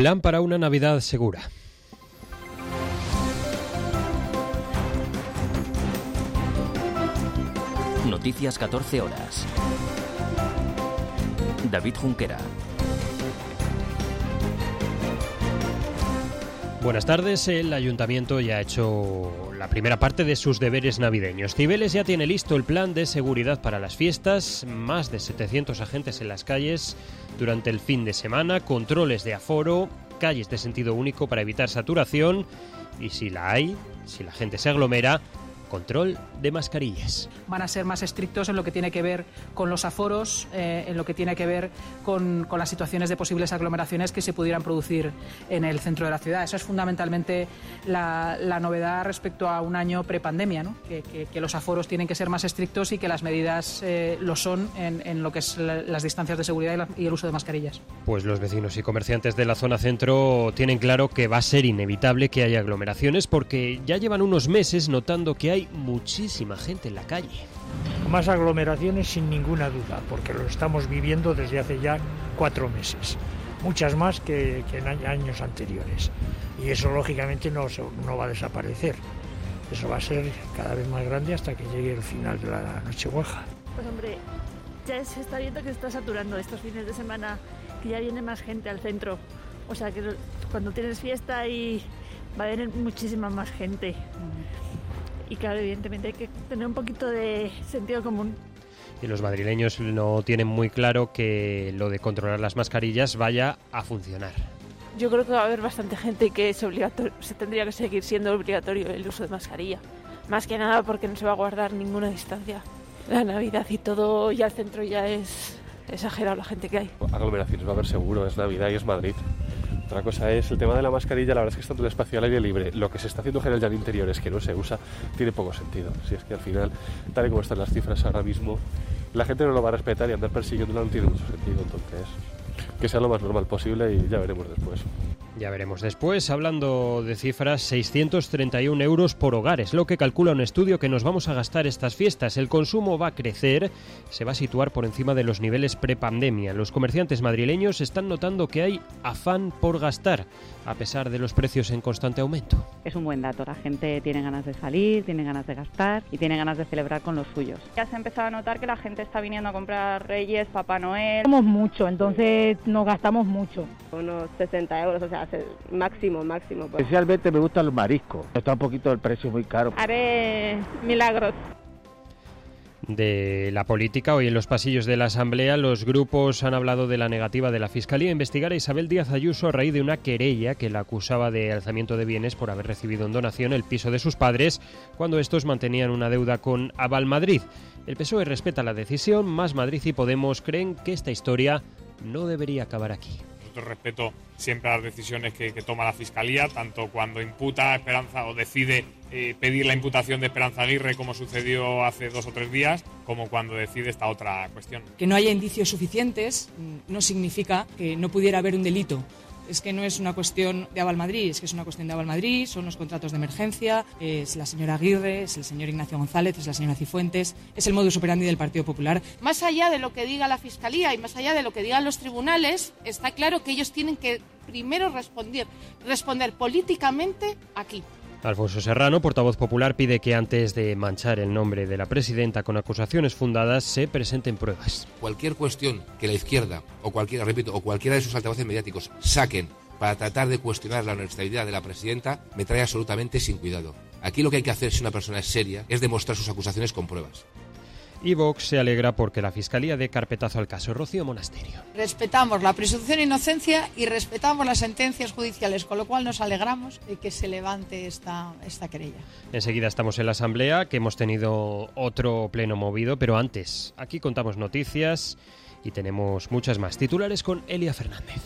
Plan para una Navidad segura. Noticias 14 horas. David Junquera. Buenas tardes. El Ayuntamiento ya ha hecho la primera parte de sus deberes navideños. Cibeles ya tiene listo el plan de seguridad para las fiestas, más de 700 agentes en las calles durante el fin de semana, controles de aforo, calles de sentido único para evitar saturación y si la hay, si la gente se aglomera, control de mascarillas. Van a ser más estrictos en lo que tiene que ver con los aforos, en lo que tiene que ver con las situaciones de posibles aglomeraciones que se pudieran producir en el centro de la ciudad. Eso es fundamentalmente la novedad respecto a un año prepandemia, ¿no? Que los aforos tienen que ser más estrictos y que las medidas lo son en lo que es las distancias de seguridad y el uso de mascarillas. Pues los vecinos y comerciantes de la zona centro tienen claro que va a ser inevitable que haya aglomeraciones porque ya llevan unos meses notando que hay muchísima gente en la calle. Más aglomeraciones sin ninguna duda, porque lo estamos viviendo desde hace ya 4 meses. Muchas más que en años anteriores. Y eso lógicamente no va a desaparecer. Eso va a ser cada vez más grande hasta que llegue el final de la Nochevieja. Pues hombre, ya se está viendo que se está saturando estos fines de semana, que ya viene más gente al centro. O sea que cuando tienes fiesta y va a venir muchísima más gente. Y claro, evidentemente hay que tener un poquito de sentido común. Y los madrileños no tienen muy claro que lo de controlar las mascarillas vaya a funcionar. Yo creo que va a haber bastante gente que es obligatorio, se tendría que seguir siendo obligatorio el uso de mascarilla. Más que nada porque no se va a guardar ninguna distancia. La Navidad y todo, ya el centro ya es exagerado la gente que hay. Aglomeraciones va a haber seguro, es Navidad y es Madrid. Otra cosa es el tema de la mascarilla, la verdad es que está todo el espacio al aire libre. Lo que se está haciendo en general ya en interiores que no se usa tiene poco sentido. Si es que al final, tal y como están las cifras ahora mismo, la gente no lo va a respetar y andar persiguiéndola no tiene mucho sentido. Entonces, que sea lo más normal posible y ya veremos después. Ya veremos después. Hablando de cifras, 631 euros por hogar es lo que calcula un estudio que nos vamos a gastar estas fiestas. El consumo va a crecer, se va a situar por encima de los niveles prepandemia. Los comerciantes madrileños están notando que hay afán por gastar, a pesar de los precios en constante aumento. Es un buen dato, la gente tiene ganas de salir, tiene ganas de gastar y tiene ganas de celebrar con los suyos. Ya se ha empezado a notar que la gente está viniendo a comprar Reyes, Papá Noel. Somos mucho, entonces nos gastamos mucho. Unos 60 euros, o sea, máximo. Especialmente me gustan los mariscos, está un poquito el precio muy caro. Haré milagros. De la política, hoy en los pasillos de la Asamblea los grupos han hablado de la negativa de la Fiscalía a investigar a Isabel Díaz Ayuso a raíz de una querella que la acusaba de alzamiento de bienes por haber recibido en donación el piso de sus padres cuando estos mantenían una deuda con Aval Madrid. El PSOE respeta la decisión, Más Madrid y Podemos creen que esta historia no debería acabar aquí. Respeto siempre a las decisiones que toma la Fiscalía, tanto cuando imputa a Esperanza o decide pedir la imputación de Esperanza Aguirre, como sucedió hace 2 o 3 días, como cuando decide esta otra cuestión. Que no haya indicios suficientes no significa que no pudiera haber un delito. Es que no es una cuestión de Aval Madrid, es que es una cuestión de Aval Madrid, son los contratos de emergencia, es la señora Aguirre, es el señor Ignacio González, es la señora Cifuentes, es el modus operandi del Partido Popular. Más allá de lo que diga la Fiscalía y más allá de lo que digan los tribunales, está claro que ellos tienen que primero responder políticamente aquí. Alfonso Serrano, portavoz popular, pide que antes de manchar el nombre de la presidenta con acusaciones fundadas se presenten pruebas. Cualquier cuestión que la izquierda o cualquiera de sus altavoces mediáticos saquen para tratar de cuestionar la honestidad de la presidenta me trae absolutamente sin cuidado. Aquí lo que hay que hacer si una persona es seria es demostrar sus acusaciones con pruebas. Y Vox se alegra porque la Fiscalía dé carpetazo al caso. Rocío Monasterio. Respetamos la presunción de inocencia y respetamos las sentencias judiciales, con lo cual nos alegramos de que se levante esta querella. Enseguida estamos en la Asamblea, que hemos tenido otro pleno movido, pero antes, aquí contamos noticias y tenemos muchas más. Titulares con Elia Fernández.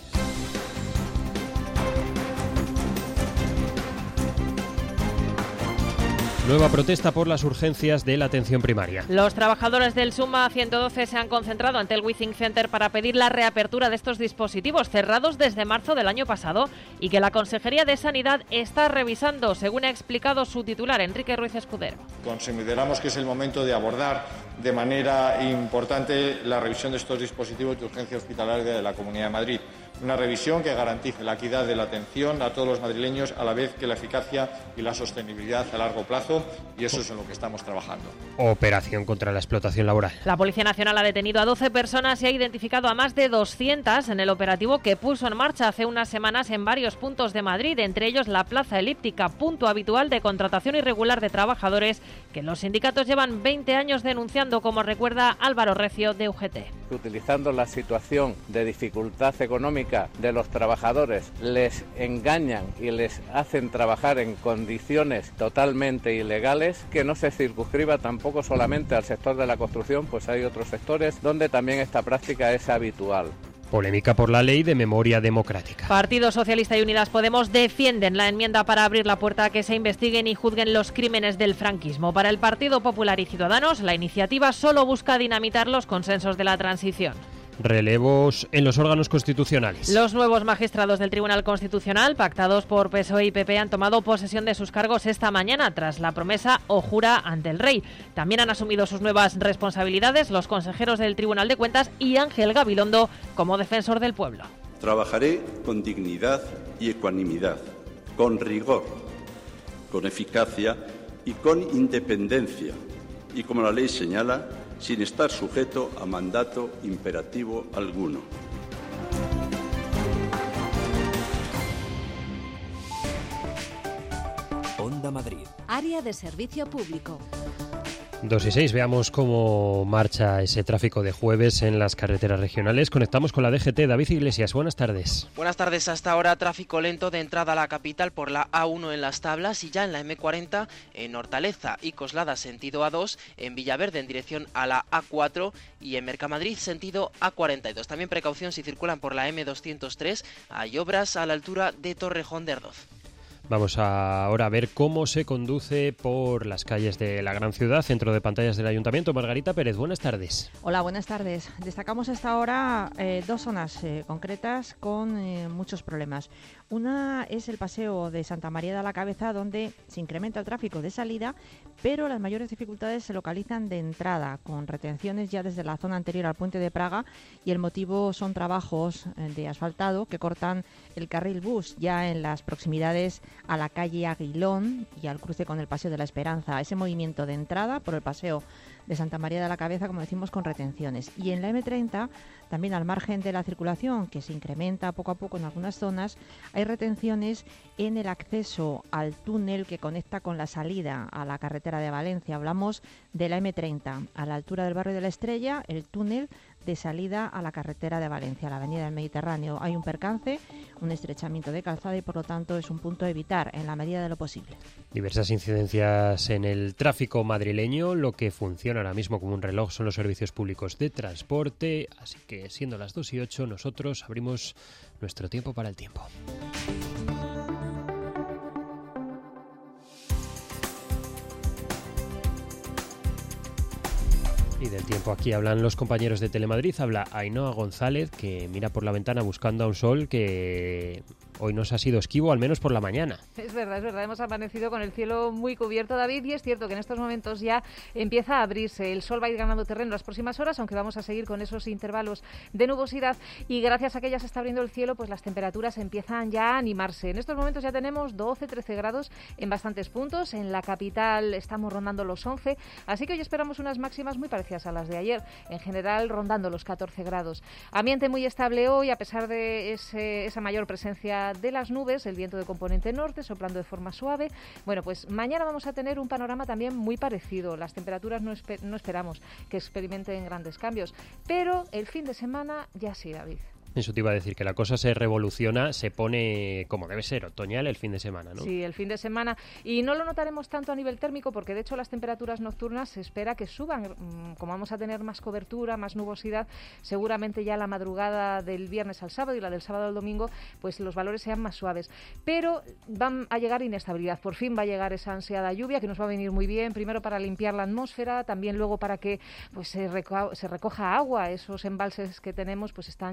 Nueva protesta por las urgencias de la atención primaria. Los trabajadores del Suma 112 se han concentrado ante el Withing Center para pedir la reapertura de estos dispositivos cerrados desde marzo del año pasado y que la Consejería de Sanidad está revisando, según ha explicado su titular, Enrique Ruiz Escudero. Consideramos que es el momento de abordar de manera importante la revisión de estos dispositivos de urgencia hospitalaria de la Comunidad de Madrid. Una revisión que garantice la equidad de la atención a todos los madrileños, a la vez que la eficacia y la sostenibilidad a largo plazo, y eso es en lo que estamos trabajando. Operación contra la explotación laboral. La Policía Nacional ha detenido a 12 personas y ha identificado a más de 200 en el operativo que puso en marcha hace unas semanas en varios puntos de Madrid, entre ellos la Plaza Elíptica, punto habitual de contratación irregular de trabajadores que los sindicatos llevan 20 años denunciando, como recuerda Álvaro Recio de UGT. Utilizando la situación de dificultad económica de los trabajadores, les engañan y les hacen trabajar en condiciones totalmente ilegales, que no se circunscriba tampoco solamente al sector de la construcción, pues hay otros sectores donde también esta práctica es habitual. Polémica por la ley de memoria democrática. Partido Socialista y Unidas Podemos defienden la enmienda para abrir la puerta a que se investiguen y juzguen los crímenes del franquismo. Para el Partido Popular y Ciudadanos, la iniciativa solo busca dinamitar los consensos de la transición. Relevos en los órganos constitucionales. Los nuevos magistrados del Tribunal Constitucional, pactados por PSOE y PP, han tomado posesión de sus cargos esta mañana tras la promesa o jura ante el rey. También han asumido sus nuevas responsabilidades los consejeros del Tribunal de Cuentas y Ángel Gabilondo como defensor del pueblo. Trabajaré con dignidad y ecuanimidad, con rigor, con eficacia y con independencia, y como la ley señala, sin estar sujeto a mandato imperativo alguno. Onda Madrid. Área de servicio público. 2 y 6, veamos cómo marcha ese tráfico de jueves en las carreteras regionales. Conectamos con la DGT. David Iglesias, buenas tardes. Buenas tardes. Hasta ahora tráfico lento de entrada a la capital por la A1 en Las Tablas y ya en la M40 en Hortaleza y Coslada sentido A2, en Villaverde en dirección a la A4 y en Mercamadrid sentido A42. También precaución si circulan por la M203, hay obras a la altura de Torrejón de Ardoz. Vamos ahora a ver cómo se conduce por las calles de la gran ciudad. Centro de pantallas del Ayuntamiento. Margarita Pérez, buenas tardes. Hola, buenas tardes. Destacamos hasta ahora dos zonas concretas con muchos problemas. Una es el paseo de Santa María de la Cabeza, donde se incrementa el tráfico de salida, pero las mayores dificultades se localizan de entrada, con retenciones ya desde la zona anterior al puente de Praga, y el motivo son trabajos de asfaltado que cortan el carril bus ya en las proximidades a la calle Aguilón y al cruce con el Paseo de la Esperanza. Ese movimiento de entrada por el paseo de Santa María de la Cabeza, como decimos, con retenciones. Y en la M30, también al margen de la circulación, que se incrementa poco a poco en algunas zonas, hay retenciones en el acceso al túnel que conecta con la salida a la carretera de Valencia. Hablamos de la M30, a la altura del barrio de la Estrella, el túnel de salida a la carretera de Valencia, a la avenida del Mediterráneo. Hay un percance, un estrechamiento de calzada y por lo tanto es un punto a evitar en la medida de lo posible. Diversas incidencias en el tráfico madrileño. Lo que funciona ahora mismo como un reloj son los servicios públicos de transporte, así que siendo las 2:08 nosotros abrimos nuestro tiempo para el tiempo. Y del tiempo aquí hablan los compañeros de Telemadrid. Habla Ainhoa González, que mira por la ventana buscando a un sol que hoy nos ha sido esquivo, al menos por la mañana. Es verdad. Hemos amanecido con el cielo muy cubierto, David, y es cierto que en estos momentos ya empieza a abrirse. El sol va a ir ganando terreno las próximas horas, aunque vamos a seguir con esos intervalos de nubosidad, y gracias a que ya se está abriendo el cielo, pues las temperaturas empiezan ya a animarse. En estos momentos ya tenemos 12-13 grados en bastantes puntos. En la capital estamos rondando los 11, así que hoy esperamos unas máximas muy parecidas a las de ayer, en general rondando los 14 grados. Ambiente muy estable hoy, a pesar de esa mayor presencia de las nubes, el viento de componente norte soplando de forma suave. Bueno, pues mañana vamos a tener un panorama también muy parecido. Las temperaturas no esperamos que experimenten grandes cambios, pero el fin de semana ya sí, David. Eso te iba a decir, que la cosa se revoluciona, se pone como debe ser, otoñal el fin de semana, ¿no? Sí, el fin de semana. Y no lo notaremos tanto a nivel térmico, porque de hecho las temperaturas nocturnas se espera que suban. Como vamos a tener más cobertura, más nubosidad, seguramente ya la madrugada del viernes al sábado y la del sábado al domingo, pues los valores sean más suaves. Pero van a llegar inestabilidad. Por fin va a llegar esa ansiada lluvia, que nos va a venir muy bien, primero para limpiar la atmósfera, también luego para que pues se recoja agua. Esos embalses que tenemos pues están ya con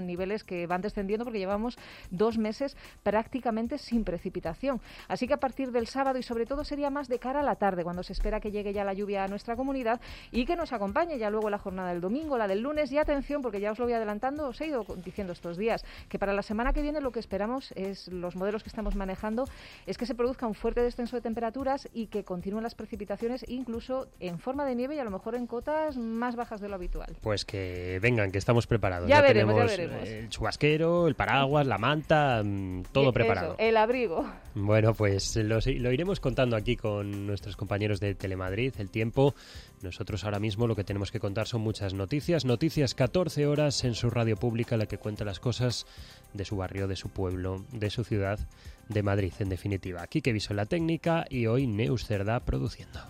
niveles que van descendiendo porque llevamos 2 meses prácticamente sin precipitación. Así que a partir del sábado, y sobre todo sería más de cara a la tarde, cuando se espera que llegue ya la lluvia a nuestra comunidad y que nos acompañe ya luego la jornada del domingo, la del lunes. Y atención, porque ya os lo voy adelantando, os he ido diciendo estos días que para la semana que viene lo que esperamos es, los modelos que estamos manejando, es que se produzca un fuerte descenso de temperaturas y que continúen las precipitaciones incluso en forma de nieve y a lo mejor en cotas más bajas de lo habitual. Pues que vengan, que estamos preparados. Ya tenemos veremos. El chubasquero, el paraguas, la manta, todo preparado. Eso, el abrigo. Bueno, pues lo iremos contando aquí con nuestros compañeros de Telemadrid, el tiempo. Nosotros ahora mismo lo que tenemos que contar son muchas noticias. Noticias 14 horas en su radio pública, la que cuenta las cosas de su barrio, de su pueblo, de su ciudad, de Madrid, en definitiva. Quique Viso en la técnica y hoy Neus Cerdá produciendo.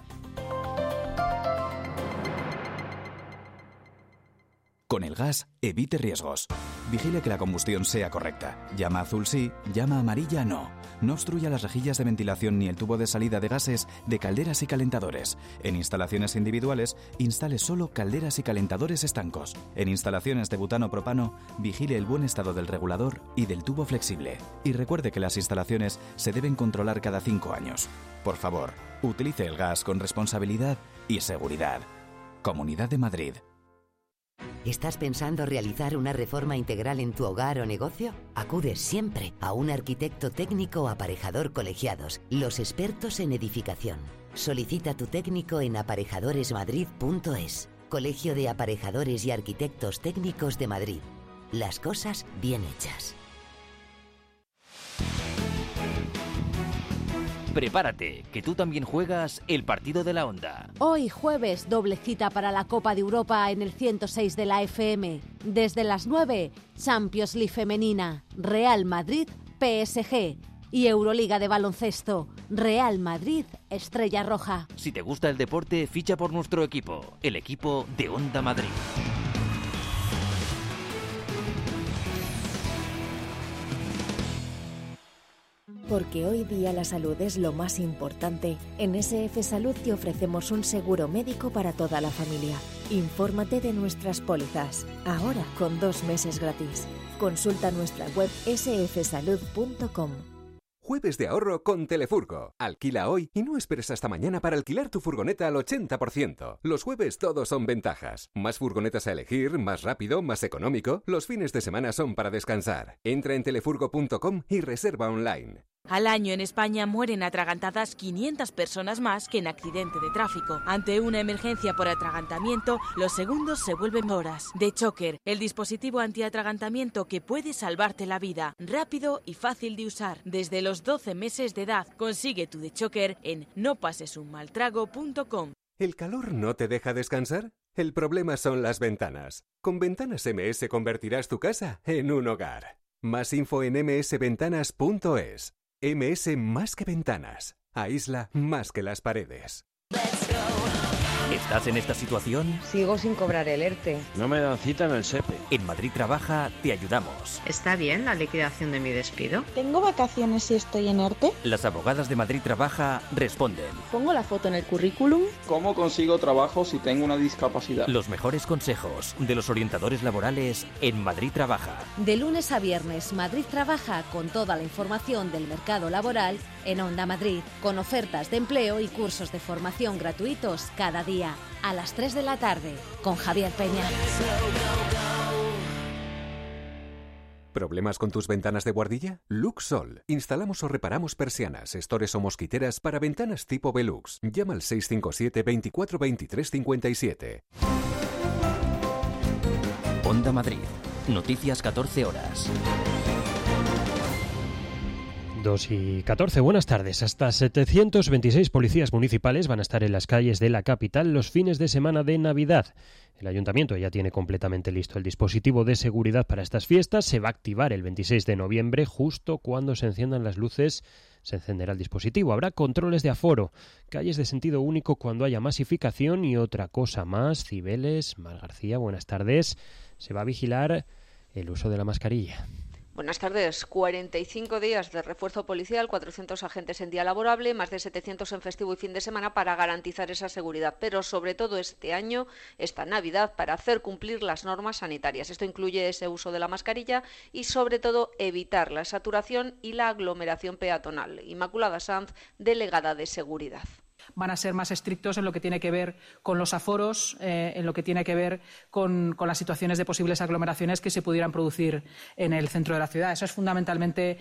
Con el gas, evite riesgos. Vigile que la combustión sea correcta. Llama azul sí, llama amarilla no. No obstruya las rejillas de ventilación ni el tubo de salida de gases de calderas y calentadores. En instalaciones individuales, instale solo calderas y calentadores estancos. En instalaciones de butano-propano, vigile el buen estado del regulador y del tubo flexible. Y recuerde que las instalaciones se deben controlar cada 5 años. Por favor, utilice el gas con responsabilidad y seguridad. Comunidad de Madrid. ¿Estás pensando realizar una reforma integral en tu hogar o negocio? Acude siempre a un arquitecto técnico o aparejador colegiados, los expertos en edificación. Solicita tu técnico en aparejadoresmadrid.es. Colegio de Aparejadores y Arquitectos Técnicos de Madrid. Las cosas bien hechas. Prepárate, que tú también juegas el partido de la Onda. Hoy jueves, doble cita para la Copa de Europa en el 106 de la FM. Desde las 9, Champions League femenina, Real Madrid, PSG. Y Euroliga de baloncesto, Real Madrid, Estrella Roja. Si te gusta el deporte, ficha por nuestro equipo, el equipo de Onda Madrid. Porque hoy día la salud es lo más importante, en SF Salud te ofrecemos un seguro médico para toda la familia. Infórmate de nuestras pólizas, ahora con 2 meses gratis. Consulta nuestra web sfsalud.com. Jueves de ahorro con Telefurgo. Alquila hoy y no esperes hasta mañana para alquilar tu furgoneta al 80%. Los jueves todos son ventajas. Más furgonetas a elegir, más rápido, más económico. Los fines de semana son para descansar. Entra en telefurgo.com y reserva online. Al año en España mueren atragantadas 500 personas más que en accidente de tráfico. Ante una emergencia por atragantamiento, los segundos se vuelven horas. The Choker, el dispositivo antiatragantamiento que puede salvarte la vida. Rápido y fácil de usar. Desde los 12 meses de edad. Consigue tu The Choker en nopasesunmaltrago.com. ¿El calor no te deja descansar? El problema son las ventanas. Con Ventanas MS convertirás tu casa en un hogar. Más info en msventanas.es. MS más que ventanas. Aísla más que las paredes. ¿Estás en esta situación? Sigo sin cobrar el ERTE. No me dan cita en el SEPE. En Madrid Trabaja te ayudamos. ¿Está bien la liquidación de mi despido? ¿Tengo vacaciones si estoy en ERTE? Las abogadas de Madrid Trabaja responden. ¿Pongo la foto en el currículum? ¿Cómo consigo trabajo si tengo una discapacidad? Los mejores consejos de los orientadores laborales en Madrid Trabaja. De lunes a viernes, Madrid Trabaja con toda la información del mercado laboral en Onda Madrid, con ofertas de empleo y cursos de formación gratuitos cada día. A las 3 de la tarde, con Javier Peña. ¿Problemas con tus ventanas de buhardilla? Luxol. Instalamos o reparamos persianas, estores o mosquiteras para ventanas tipo Velux. Llama al 657 24 23 57. Onda Madrid. Noticias 14 horas. 2:14, buenas tardes. Hasta 726 policías municipales van a estar en las calles de la capital los fines de semana de Navidad. El ayuntamiento ya tiene completamente listo el dispositivo de seguridad para estas fiestas. Se va a activar el 26 de noviembre, justo cuando se enciendan las luces. Se encenderá el dispositivo. Habrá controles de aforo, calles de sentido único cuando haya masificación y otra cosa más. Cibeles, Mar García, buenas tardes. Se va a vigilar el uso de la mascarilla. Buenas tardes. 45 días de refuerzo policial, 400 agentes en día laborable, más de 700 en festivo y fin de semana para garantizar esa seguridad. Pero sobre todo este año, esta Navidad, para hacer cumplir las normas sanitarias. Esto incluye ese uso de la mascarilla y sobre todo evitar la saturación y la aglomeración peatonal. Inmaculada Sanz, delegada de Seguridad. Van a ser más estrictos en lo que tiene que ver con los aforos, en lo que tiene que ver con las situaciones de posibles aglomeraciones que se pudieran producir en el centro de la ciudad. Eso es fundamentalmente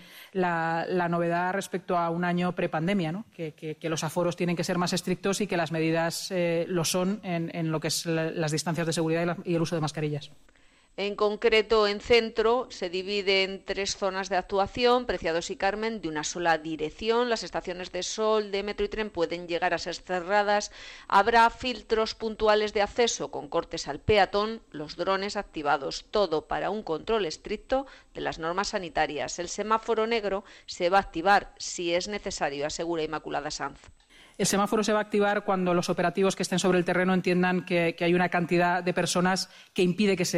la novedad respecto a un año prepandemia, ¿no? Que los aforos tienen que ser más estrictos y que las medidas lo son en lo que es las distancias de seguridad y el uso de mascarillas. En concreto, en centro se divide en 3 zonas de actuación, Preciados y Carmen, de una sola dirección. Las estaciones de Sol, de Metro y Tren pueden llegar a ser cerradas. Habrá filtros puntuales de acceso con cortes al peatón, los drones activados, todo para un control estricto de las normas sanitarias. El semáforo negro se va a activar si es necesario, asegura Inmaculada Sanz. El semáforo se va a activar cuando los operativos que estén sobre el terreno entiendan que hay una cantidad de personas que impide que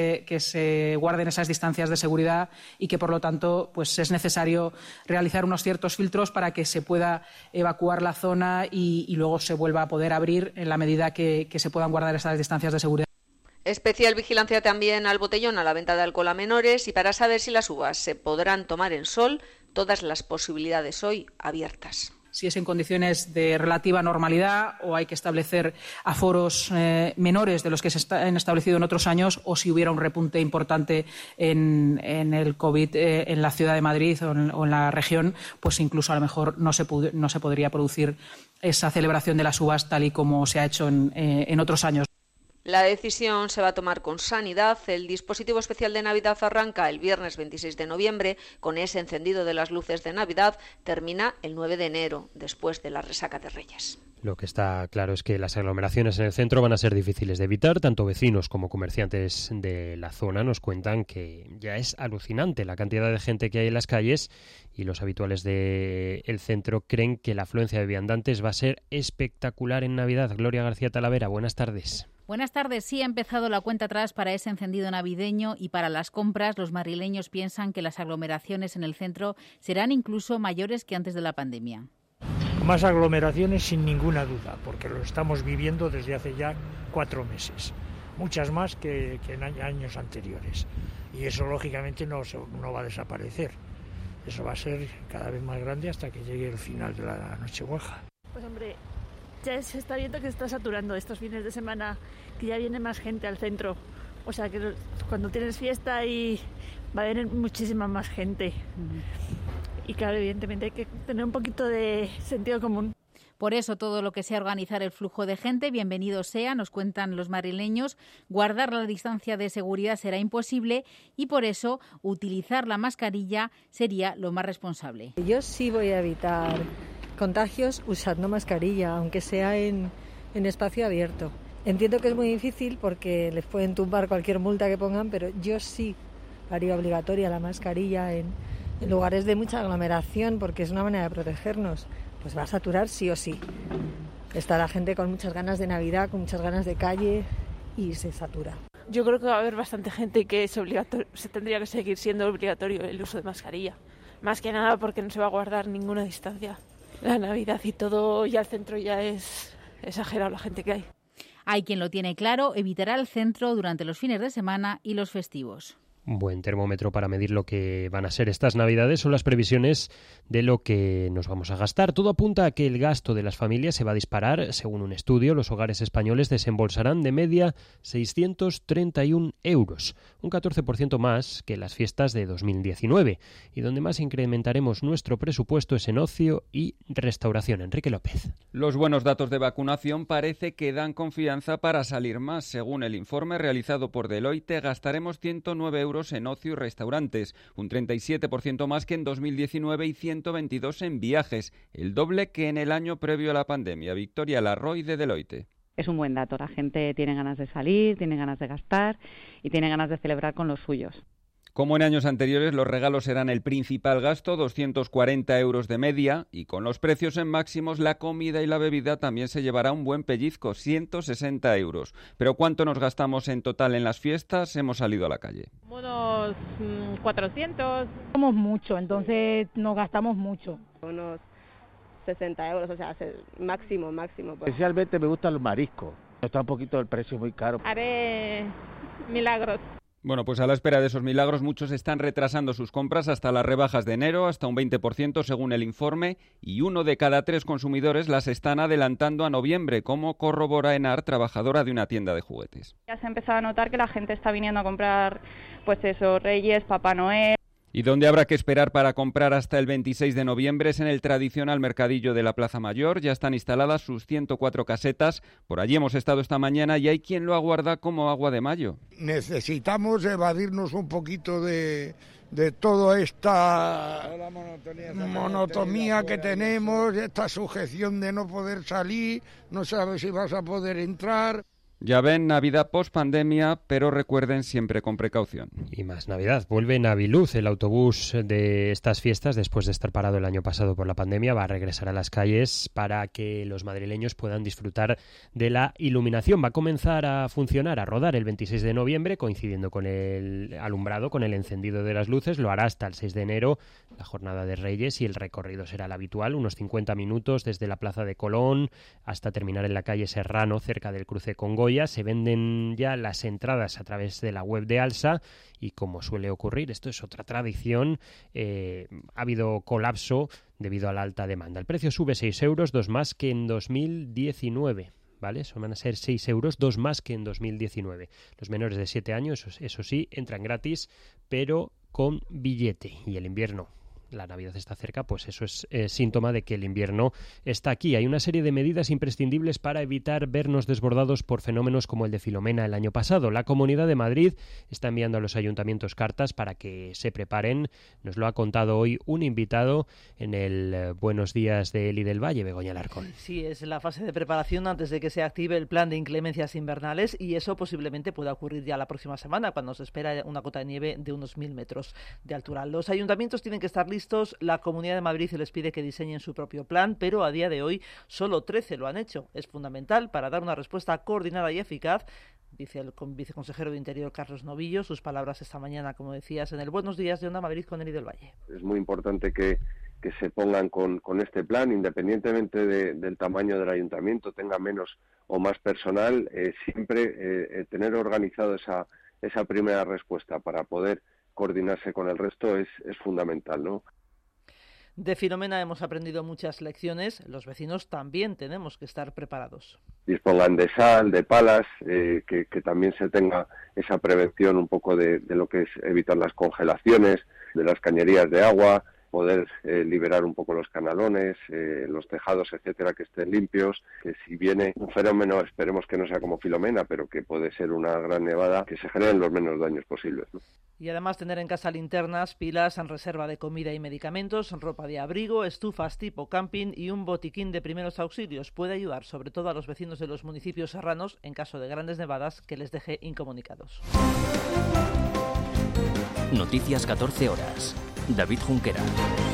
se guarden esas distancias de seguridad y que, por lo tanto, pues es necesario realizar unos ciertos filtros para que se pueda evacuar la zona y luego se vuelva a poder abrir en la medida que se puedan guardar esas distancias de seguridad. Especial vigilancia también al botellón, a la venta de alcohol a menores, y para saber si las uvas se podrán tomar en sol, todas las posibilidades hoy abiertas. Si es en condiciones de relativa normalidad o hay que establecer aforos menores de los que se han establecido en otros años, o si hubiera un repunte importante en el COVID en la ciudad de Madrid o en la región, pues incluso a lo mejor no se podría producir esa celebración de las uvas tal y como se ha hecho en otros años. La decisión se va a tomar con sanidad. El dispositivo especial de Navidad arranca el viernes 26 de noviembre con ese encendido de las luces de Navidad. Termina el 9 de enero, después de la resaca de Reyes. Lo que está claro es que las aglomeraciones en el centro van a ser difíciles de evitar. Tanto vecinos como comerciantes de la zona nos cuentan que ya es alucinante la cantidad de gente que hay en las calles, y los habituales del centro creen que la afluencia de viandantes va a ser espectacular en Navidad. Gloria García Talavera, buenas tardes. Buenas tardes. Sí, ha empezado la cuenta atrás para ese encendido navideño y para las compras. Los madrileños piensan que las aglomeraciones en el centro serán incluso mayores que antes de la pandemia. Más aglomeraciones sin ninguna duda, porque lo estamos viviendo desde hace ya 4 meses. Muchas más que en años anteriores. Y eso lógicamente no va a desaparecer. Eso va a ser cada vez más grande hasta que llegue el final de la Nochevieja. Pues hombre, ya se está viendo que se está saturando estos fines de semana, que ya viene más gente al centro. O sea que cuando tienes fiesta y va a venir muchísima más gente. Y claro, evidentemente hay que tener un poquito de sentido común. Por eso todo lo que sea organizar el flujo de gente, bienvenido sea, nos cuentan los madrileños. Guardar la distancia de seguridad será imposible y por eso utilizar la mascarilla sería lo más responsable. Yo sí voy a evitar contagios usando mascarilla, aunque sea en espacio abierto. Entiendo que es muy difícil porque les pueden tumbar cualquier multa que pongan, pero yo sí haría obligatoria la mascarilla en lugares de mucha aglomeración, porque es una manera de protegernos. Pues va a saturar sí o sí. Está la gente con muchas ganas de Navidad, con muchas ganas de calle y se satura. Yo creo que va a haber bastante gente que es obligatorio, se tendría que seguir siendo obligatorio el uso de mascarilla. Más que nada porque no se va a guardar ninguna distancia. La Navidad y todo, ya el centro ya es exagerado la gente que hay. Hay quien lo tiene claro, evitará el centro durante los fines de semana y los festivos. Un buen termómetro para medir lo que van a ser estas Navidades son las previsiones de lo que nos vamos a gastar. Todo apunta a que el gasto de las familias se va a disparar. Según un estudio, los hogares españoles desembolsarán de media 631 euros, un 14% más que las fiestas de 2019. Y donde más incrementaremos nuestro presupuesto es en ocio y restauración. Enrique López. Los buenos datos de vacunación parece que dan confianza para salir más. Según el informe realizado por Deloitte, gastaremos 109 euros en ocio y restaurantes, un 37% más que en 2019 y 122 en viajes, el doble que en el año previo a la pandemia. Victoria Larroy, de Deloitte. Es un buen dato, la gente tiene ganas de salir, tiene ganas de gastar y tiene ganas de celebrar con los suyos. Como en años anteriores, los regalos serán el principal gasto, 240 euros de media, y con los precios en máximos, la comida y la bebida también se llevará un buen pellizco, 160 euros. Pero ¿cuánto nos gastamos en total en las fiestas? Hemos salido a la calle. Unos 400. Somos mucho, entonces nos gastamos mucho. Unos 60 euros, o sea, máximo. Especialmente me gustan los mariscos. Está un poquito el precio muy caro. Haré milagros. Bueno, pues a la espera de esos milagros, muchos están retrasando sus compras hasta las rebajas de enero, hasta un 20% según el informe, y 1 de cada 3 consumidores las están adelantando a noviembre, como corrobora Enar, trabajadora de una tienda de juguetes. Ya se ha empezado a notar que la gente está viniendo a comprar, pues eso, Reyes, Papá Noel. Y donde habrá que esperar para comprar hasta el 26 de noviembre es en el tradicional mercadillo de la Plaza Mayor. Ya están instaladas sus 104 casetas. Por allí hemos estado esta mañana y hay quien lo aguarda como agua de mayo. Necesitamos evadirnos un poquito de toda esta monotonía que tenemos, esta sujeción de no poder salir, no sabes si vas a poder entrar. Ya ven, Navidad post-pandemia, pero recuerden siempre con precaución. Y más Navidad. Vuelve Naviluz, el autobús de estas fiestas, después de estar parado el año pasado por la pandemia, va a regresar a las calles para que los madrileños puedan disfrutar de la iluminación. Va a comenzar a funcionar, a rodar el 26 de noviembre, coincidiendo con el alumbrado, con el encendido de las luces. Lo hará hasta el 6 de enero, la jornada de Reyes, y el recorrido será el habitual, unos 50 minutos desde la Plaza de Colón hasta terminar en la calle Serrano, cerca del cruce con Goya. Se venden ya las entradas a través de la web de Alsa y, como suele ocurrir, esto es otra tradición, ha habido colapso debido a la alta demanda. El precio sube 6 euros, 2 más que en 2019. ¿Vale? Eso van a ser 6 euros, 2 más que en 2019. Los menores de 7 años, eso sí, entran gratis, pero con billete. Y el invierno, la Navidad está cerca, pues eso es síntoma de que el invierno está aquí. Hay una serie de medidas imprescindibles para evitar vernos desbordados por fenómenos como el de Filomena el año pasado. La Comunidad de Madrid está enviando a los ayuntamientos cartas para que se preparen. Nos lo ha contado hoy un invitado en el Buenos Días de Eli del Valle, Begoña Alarcón. Sí, es la fase de preparación antes de que se active el plan de inclemencias invernales, y eso posiblemente pueda ocurrir ya la próxima semana, cuando se espera una cota de nieve de unos 1.000 metros de altura. Los ayuntamientos tienen que estar listos. La Comunidad de Madrid les pide que diseñen su propio plan, pero a día de hoy solo 13 lo han hecho. Es fundamental para dar una respuesta coordinada y eficaz, dice el viceconsejero de Interior, Carlos Novillo. Sus palabras esta mañana, como decías, en el Buenos Días de Onda Madrid con Eli del Valle. Es muy importante que se pongan con este plan, independientemente del tamaño del ayuntamiento, tenga menos o más personal, siempre tener organizado esa primera respuesta para poder coordinarse con el resto es fundamental, ¿no? De Filomena hemos aprendido muchas lecciones. Los vecinos también tenemos que estar preparados. Dispongan de sal, de palas, que también se tenga esa prevención un poco de lo que es evitar las congelaciones, de las cañerías de agua, poder liberar un poco los canalones, los tejados, etcétera, que estén limpios, que si viene un fenómeno, esperemos que no sea como Filomena, pero que puede ser una gran nevada, que se generen los menos daños posibles, ¿no? Y además tener en casa linternas, pilas, en reserva de comida y medicamentos, ropa de abrigo, estufas tipo camping y un botiquín de primeros auxilios. Puede ayudar sobre todo a los vecinos de los municipios serranos en caso de grandes nevadas que les deje incomunicados. Noticias 14 horas. David Junquera.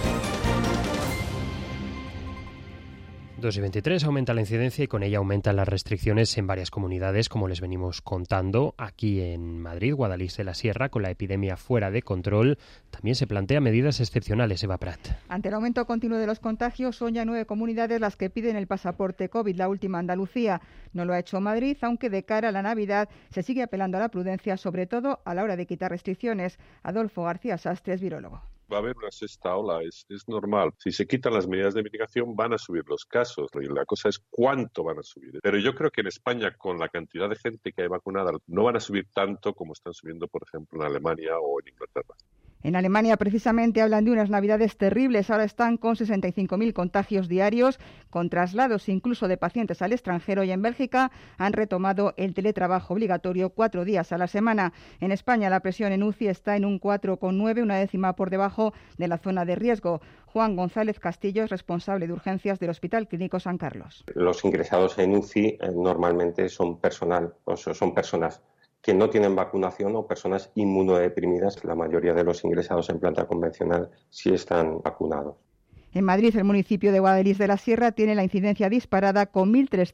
2:23, aumenta la incidencia y con ella aumentan las restricciones en varias comunidades, como les venimos contando. Aquí en Madrid, Guadalix de la Sierra, con la epidemia fuera de control, también se plantean medidas excepcionales. Eva Prat. Ante el aumento continuo de los contagios, son ya 9 comunidades las que piden el pasaporte COVID, la última Andalucía. No lo ha hecho Madrid, aunque de cara a la Navidad se sigue apelando a la prudencia, sobre todo a la hora de quitar restricciones. Adolfo García Sastre es virólogo. Va a haber una sexta ola, es normal. Si se quitan las medidas de mitigación van a subir los casos. Y la cosa es cuánto van a subir. Pero yo creo que en España, con la cantidad de gente que hay vacunada, no van a subir tanto como están subiendo, por ejemplo, en Alemania o en Inglaterra. En Alemania, precisamente, hablan de unas navidades terribles. Ahora están con 65.000 contagios diarios, con traslados incluso de pacientes al extranjero, y en Bélgica han retomado el teletrabajo obligatorio 4 días a la semana. En España, la presión en UCI está en un 4,9, una décima por debajo de la zona de riesgo. Juan González Castillo es responsable de urgencias del Hospital Clínico San Carlos. Los ingresados en UCI normalmente son personas que no tienen vacunación o personas inmunodeprimidas. La mayoría de los ingresados en planta convencional sí están vacunados. En Madrid, el municipio de Guadalís de la Sierra tiene la incidencia disparada con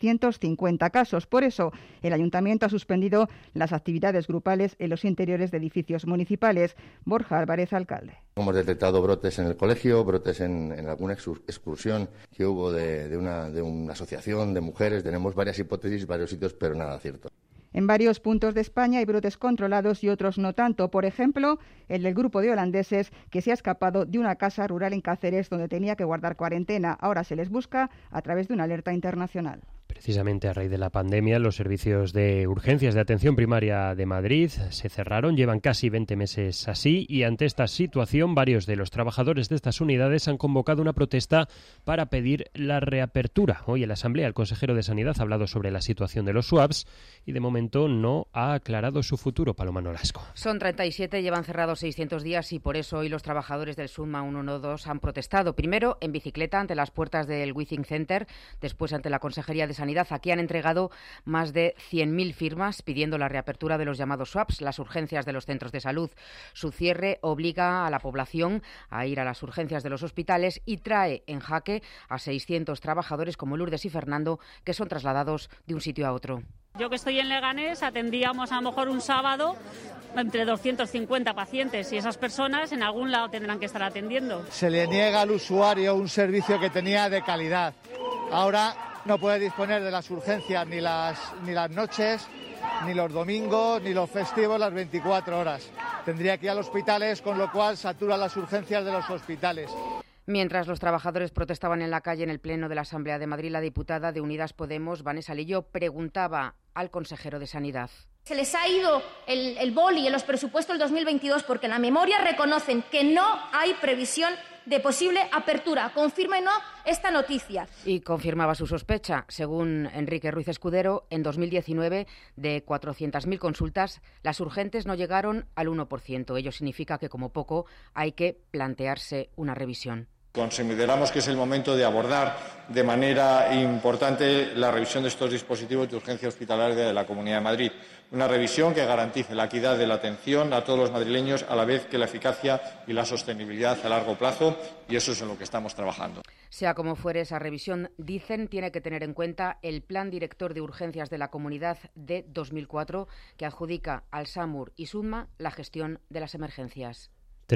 1.350 casos. Por eso, el ayuntamiento ha suspendido las actividades grupales en los interiores de edificios municipales. Borja Álvarez, alcalde. Hemos detectado brotes en el colegio, brotes en alguna excursión que hubo de una asociación de mujeres. Tenemos varias hipótesis, varios sitios, pero nada cierto. En varios puntos de España hay brotes controlados y otros no tanto. Por ejemplo, el del grupo de holandeses que se ha escapado de una casa rural en Cáceres donde tenía que guardar cuarentena. Ahora se les busca a través de una alerta internacional. Precisamente a raíz de la pandemia, los servicios de urgencias de atención primaria de Madrid se cerraron, llevan casi 20 meses así, y ante esta situación varios de los trabajadores de estas unidades han convocado una protesta para pedir la reapertura. Hoy en la Asamblea el consejero de Sanidad ha hablado sobre la situación de los SUAPs y de momento no ha aclarado su futuro. Paloma Nolasco. Son 37, llevan cerrados 600 días y por eso hoy los trabajadores del SUMA 112 han protestado. Primero en bicicleta ante las puertas del Withing Center, después ante la Consejería de Sanidad. Aquí han entregado más de 100.000 firmas pidiendo la reapertura de los llamados SUAPs, las urgencias de los centros de salud. Su cierre obliga a la población a ir a las urgencias de los hospitales y trae en jaque a 600 trabajadores como Lourdes y Fernando, que son trasladados de un sitio a otro. Yo que estoy en Leganés atendíamos a lo mejor un sábado entre 250 pacientes y esas personas en algún lado tendrán que estar atendiendo. Se le niega al usuario un servicio que tenía de calidad. Ahora no puede disponer de las urgencias ni las noches, ni los domingos, ni los festivos las 24 horas. Tendría que ir a los hospitales, con lo cual satura las urgencias de los hospitales. Mientras los trabajadores protestaban en la calle en el Pleno de la Asamblea de Madrid, la diputada de Unidas Podemos, Vanessa Lillo, preguntaba al consejero de Sanidad. Se les ha ido el boli en los presupuestos del 2022 porque en la memoria reconocen que no hay previsión de posible apertura. Confírmenos esta noticia. Y confirmaba su sospecha. Según Enrique Ruiz Escudero, en 2019, de 400.000 consultas, las urgentes no llegaron al 1%. Ello significa que, como poco, hay que plantearse una revisión. Consideramos que es el momento de abordar de manera importante la revisión de estos dispositivos de urgencia hospitalaria de la Comunidad de Madrid. Una revisión que garantice la equidad de la atención a todos los madrileños, a la vez que la eficacia y la sostenibilidad a largo plazo, y eso es en lo que estamos trabajando. Sea como fuere, esa revisión, dicen, tiene que tener en cuenta el Plan Director de Urgencias de la Comunidad de 2004, que adjudica al SAMUR y SUMA la gestión de las emergencias.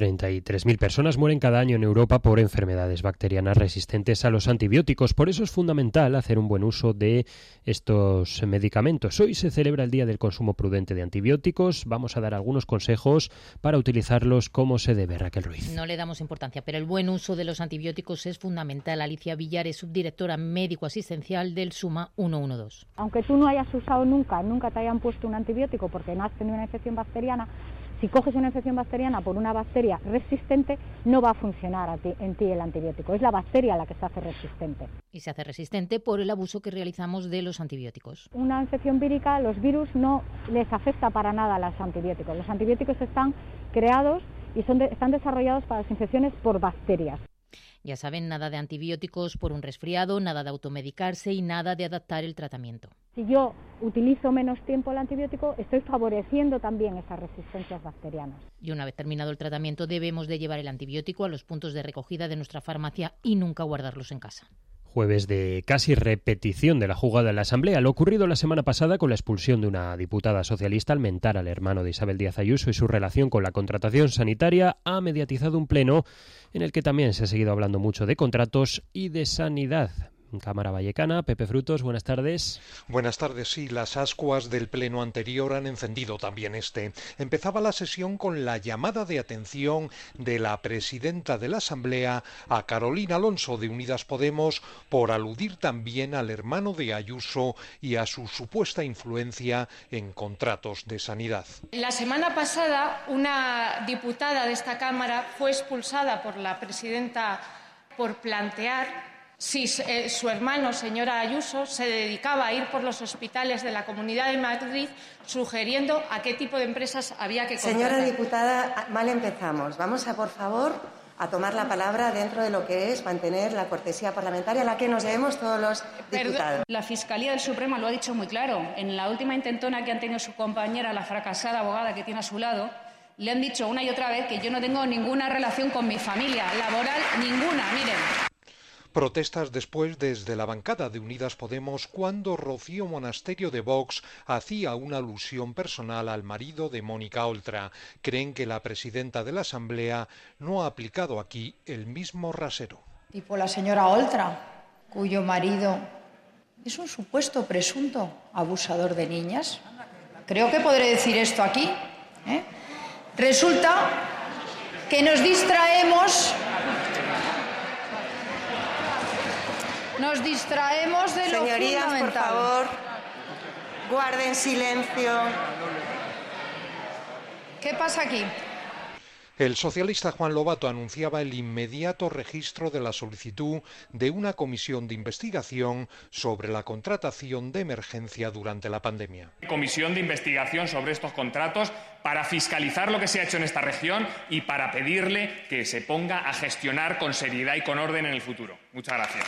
33.000 personas mueren cada año en Europa por enfermedades bacterianas resistentes a los antibióticos. Por eso es fundamental hacer un buen uso de estos medicamentos. Hoy se celebra el Día del Consumo Prudente de Antibióticos. Vamos a dar algunos consejos para utilizarlos como se debe. Raquel Ruiz. No le damos importancia, pero el buen uso de los antibióticos es fundamental. Alicia Villar es subdirectora médico-asistencial del SUMA 112. Aunque tú no hayas usado nunca te hayan puesto un antibiótico porque no has tenido una infección bacteriana, si coges una infección bacteriana por una bacteria resistente, no va a funcionar en ti el antibiótico. Es la bacteria la que se hace resistente. Y se hace resistente por el abuso que realizamos de los antibióticos. Una infección vírica, los virus no les afecta para nada a los antibióticos. Los antibióticos están creados y están desarrollados para las infecciones por bacterias. Ya saben, nada de antibióticos por un resfriado, nada de automedicarse y nada de adaptar el tratamiento. Si yo utilizo menos tiempo el antibiótico, estoy favoreciendo también esas resistencias bacterianas. Y una vez terminado el tratamiento, debemos de llevar el antibiótico a los puntos de recogida de nuestra farmacia y nunca guardarlos en casa. Jueves de casi repetición de la jugada en la Asamblea. Lo ocurrido la semana pasada con la expulsión de una diputada socialista al mentar al hermano de Isabel Díaz Ayuso y su relación con la contratación sanitaria ha mediatizado un pleno en el que también se ha seguido hablando mucho de contratos y de sanidad. Cámara Vallecana, Pepe Frutos, buenas tardes. Buenas tardes, sí, las ascuas del pleno anterior han encendido también este. Empezaba la sesión con la llamada de atención de la presidenta de la Asamblea a Carolina Alonso de Unidas Podemos por aludir también al hermano de Ayuso y a su supuesta influencia en contratos de sanidad. La semana pasada una diputada de esta Cámara fue expulsada por la presidenta por plantear si su hermano, señora Ayuso, se dedicaba a ir por los hospitales de la Comunidad de Madrid sugiriendo a qué tipo de empresas había que contratar. Señora diputada, mal empezamos. Vamos a, por favor, a tomar la palabra dentro de lo que es mantener la cortesía parlamentaria a la que nos debemos todos los diputados. La Fiscalía del Supremo lo ha dicho muy claro. En la última intentona que han tenido su compañera, la fracasada abogada que tiene a su lado, le han dicho una y otra vez que yo no tengo ninguna relación con mi familia laboral, ninguna, miren. Protestas después desde la bancada de Unidas Podemos cuando Rocío Monasterio de Vox hacía una alusión personal al marido de Mónica Oltra. Creen que la presidenta de la Asamblea no ha aplicado aquí el mismo rasero. Tipo la señora Oltra, cuyo marido es un supuesto presunto abusador de niñas. Creo que podré decir esto aquí. Resulta que nos distraemos de lo Señorías, fundamental. por favor, guarden silencio. ¿Qué pasa aquí? El socialista Juan Lobato anunciaba el inmediato registro de la solicitud de una comisión de investigación sobre la contratación de emergencia durante la pandemia. Comisión de investigación sobre estos contratos para fiscalizar lo que se ha hecho en esta región y para pedirle que se ponga a gestionar con seriedad y con orden en el futuro. Muchas gracias.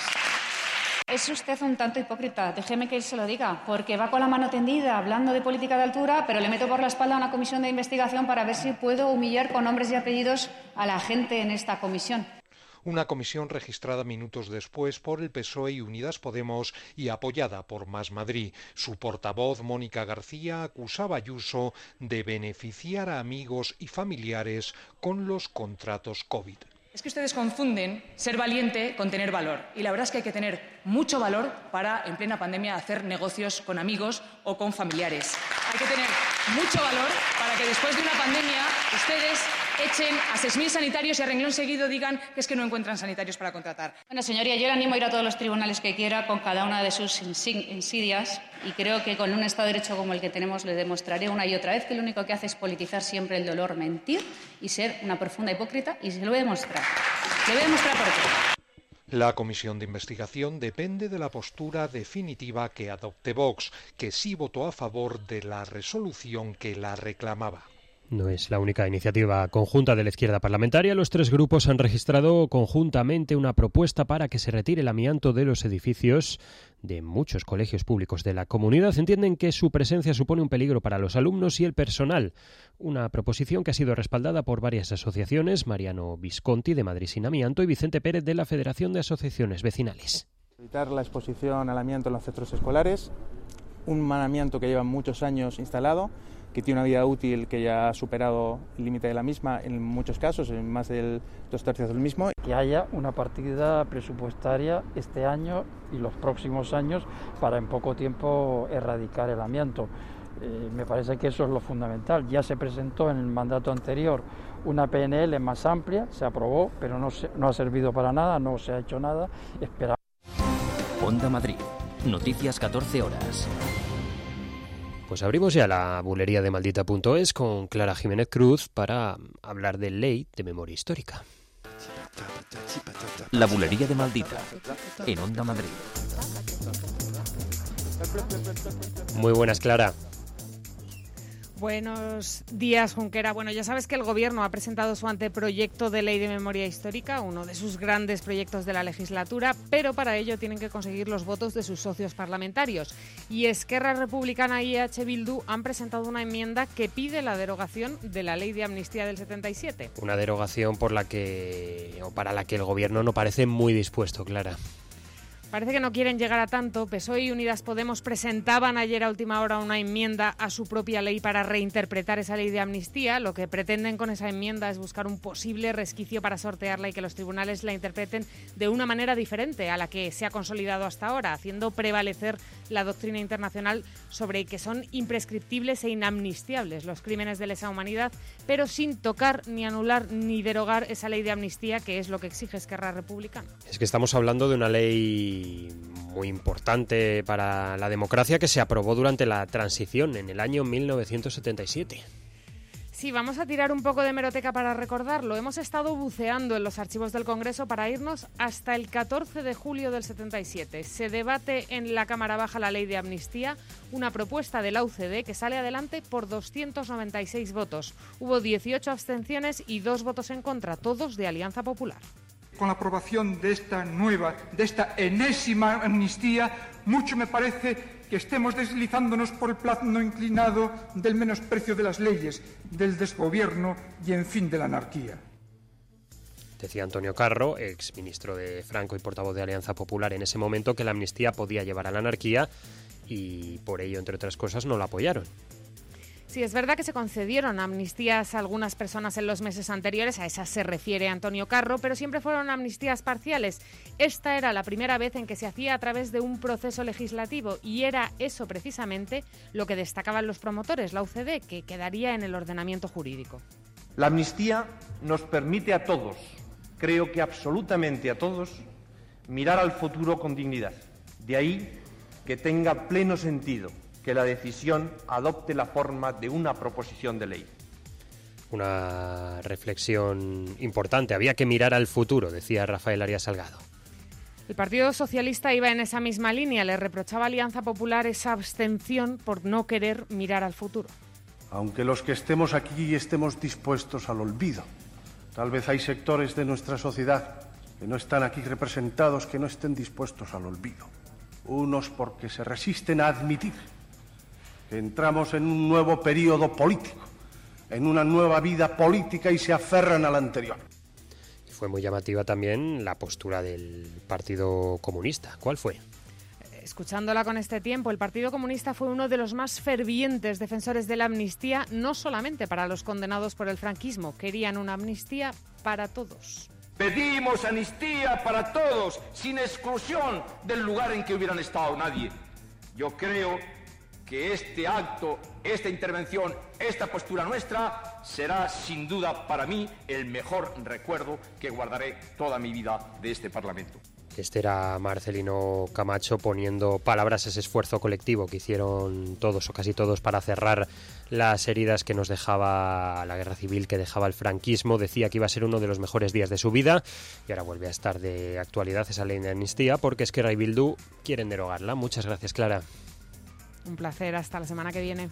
Es usted un tanto hipócrita, déjeme que se lo diga, porque va con la mano tendida hablando de política de altura, pero le meto por la espalda una comisión de investigación para ver si puedo humillar con nombres y apellidos a la gente en esta comisión. Una comisión registrada minutos después por el PSOE y Unidas Podemos y apoyada por Más Madrid. Su portavoz, Mónica García, acusaba a Ayuso de beneficiar a amigos y familiares con los contratos COVID. Es que ustedes confunden ser valiente con tener valor. Y la verdad es que hay que tener mucho valor para, en plena pandemia, hacer negocios con amigos o con familiares. Hay que tener mucho valor para que después de una pandemia ustedes echen a 6.000 sanitarios y a renglón seguido digan que es que no encuentran sanitarios para contratar. Bueno, señoría, yo le animo a ir a todos los tribunales que quiera con cada una de sus insidias y creo que con un Estado de Derecho como el que tenemos le demostraré una y otra vez que lo único que hace es politizar siempre el dolor, mentir y ser una profunda hipócrita y se lo voy a demostrar. Le voy a demostrar por qué. La comisión de investigación depende de la postura definitiva que adopte Vox, que sí votó a favor de la resolución que la reclamaba. No es la única iniciativa conjunta de la izquierda parlamentaria. Los tres grupos han registrado conjuntamente una propuesta para que se retire el amianto de los edificios de muchos colegios públicos de la comunidad. Entienden que su presencia supone un peligro para los alumnos y el personal. Una proposición que ha sido respaldada por varias asociaciones, Mariano Visconti de Madrid Sin Amianto y Vicente Pérez de la Federación de Asociaciones Vecinales. Evitar la exposición al amianto en los centros escolares, un amianto que lleva muchos años instalado, que tiene una vida útil que ya ha superado el límite de la misma en muchos casos, en más del 2/3 del mismo. Que haya una partida presupuestaria este año y los próximos años para en poco tiempo erradicar el amianto. Me parece que eso es lo fundamental. Ya se presentó en el mandato anterior una PNL más amplia, se aprobó, pero no ha servido para nada, no se ha hecho nada. Esperamos. Onda Madrid, noticias 14 horas. Pues abrimos ya la bulería de maldita.es con Clara Jiménez Cruz para hablar de ley de memoria histórica. La bulería de Maldita, en Onda Madrid. Muy buenas, Clara. Buenos días, Junquera. Bueno, ya sabes que el Gobierno ha presentado su anteproyecto de ley de memoria histórica, uno de sus grandes proyectos de la legislatura, pero para ello tienen que conseguir los votos de sus socios parlamentarios. Y Esquerra Republicana y EH Bildu han presentado una enmienda que pide la derogación de la ley de amnistía del 77. Una derogación para la que el Gobierno no parece muy dispuesto, Clara. Parece que no quieren llegar a tanto. PSOE y Unidas Podemos presentaban ayer a última hora una enmienda a su propia ley para reinterpretar esa ley de amnistía. Lo que pretenden con esa enmienda es buscar un posible resquicio para sortearla y que los tribunales la interpreten de una manera diferente a la que se ha consolidado hasta ahora, haciendo prevalecer la doctrina internacional sobre que son imprescriptibles e inamnistiables los crímenes de lesa humanidad, pero sin tocar ni anular ni derogar esa ley de amnistía, que es lo que exige Esquerra Republicana. Es que estamos hablando de una ley muy importante para la democracia que se aprobó durante la transición en el año 1977. Sí, vamos a tirar un poco de hemeroteca para recordarlo. Hemos estado buceando en los archivos del Congreso para irnos hasta el 14 de julio del 77. Se debate en la Cámara Baja la ley de amnistía, una propuesta de la UCD que sale adelante por 296 votos. Hubo 18 abstenciones y 2 votos en contra, todos de Alianza Popular. Con la aprobación de esta enésima amnistía, mucho me parece que estemos deslizándonos por el plano inclinado del menosprecio de las leyes, del desgobierno y, en fin, de la anarquía. Decía Antonio Carro, exministro de Franco y portavoz de Alianza Popular en ese momento, que la amnistía podía llevar a la anarquía y por ello, entre otras cosas, no la apoyaron. Sí, es verdad que se concedieron amnistías a algunas personas en los meses anteriores, a esas se refiere Antonio Carro, pero siempre fueron amnistías parciales. Esta era la primera vez en que se hacía a través de un proceso legislativo y era eso precisamente lo que destacaban los promotores, la UCD, que quedaría en el ordenamiento jurídico. La amnistía nos permite a todos, creo que absolutamente a todos, mirar al futuro con dignidad. De ahí que tenga pleno sentido que la decisión adopte la forma de una proposición de ley. Una reflexión importante. Había que mirar al futuro, decía Rafael Arias Salgado. El Partido Socialista iba en esa misma línea. Le reprochaba a Alianza Popular esa abstención por no querer mirar al futuro. Aunque los que estemos aquí estemos dispuestos al olvido, tal vez hay sectores de nuestra sociedad que no están aquí representados que no estén dispuestos al olvido. Unos porque se resisten a admitir que entramos en un nuevo periodo político, en una nueva vida política y se aferran a la anterior. Fue muy llamativa también la postura del Partido Comunista. ¿Cuál fue? Escuchándola con este tiempo, el Partido Comunista fue uno de los más fervientes defensores de la amnistía, no solamente para los condenados por el franquismo, querían una amnistía para todos. Pedimos amnistía para todos, sin exclusión del lugar en que hubieran estado nadie. Yo creo que este acto, esta intervención, esta postura nuestra será sin duda para mí el mejor recuerdo que guardaré toda mi vida de este Parlamento. Este era Marcelino Camacho poniendo palabras a ese esfuerzo colectivo que hicieron todos o casi todos para cerrar las heridas que nos dejaba la guerra civil, que dejaba el franquismo. Decía que iba a ser uno de los mejores días de su vida y ahora vuelve a estar de actualidad esa ley de amnistía porque Esquerra y Bildu quieren derogarla. Muchas gracias, Clara. Un placer, hasta la semana que viene.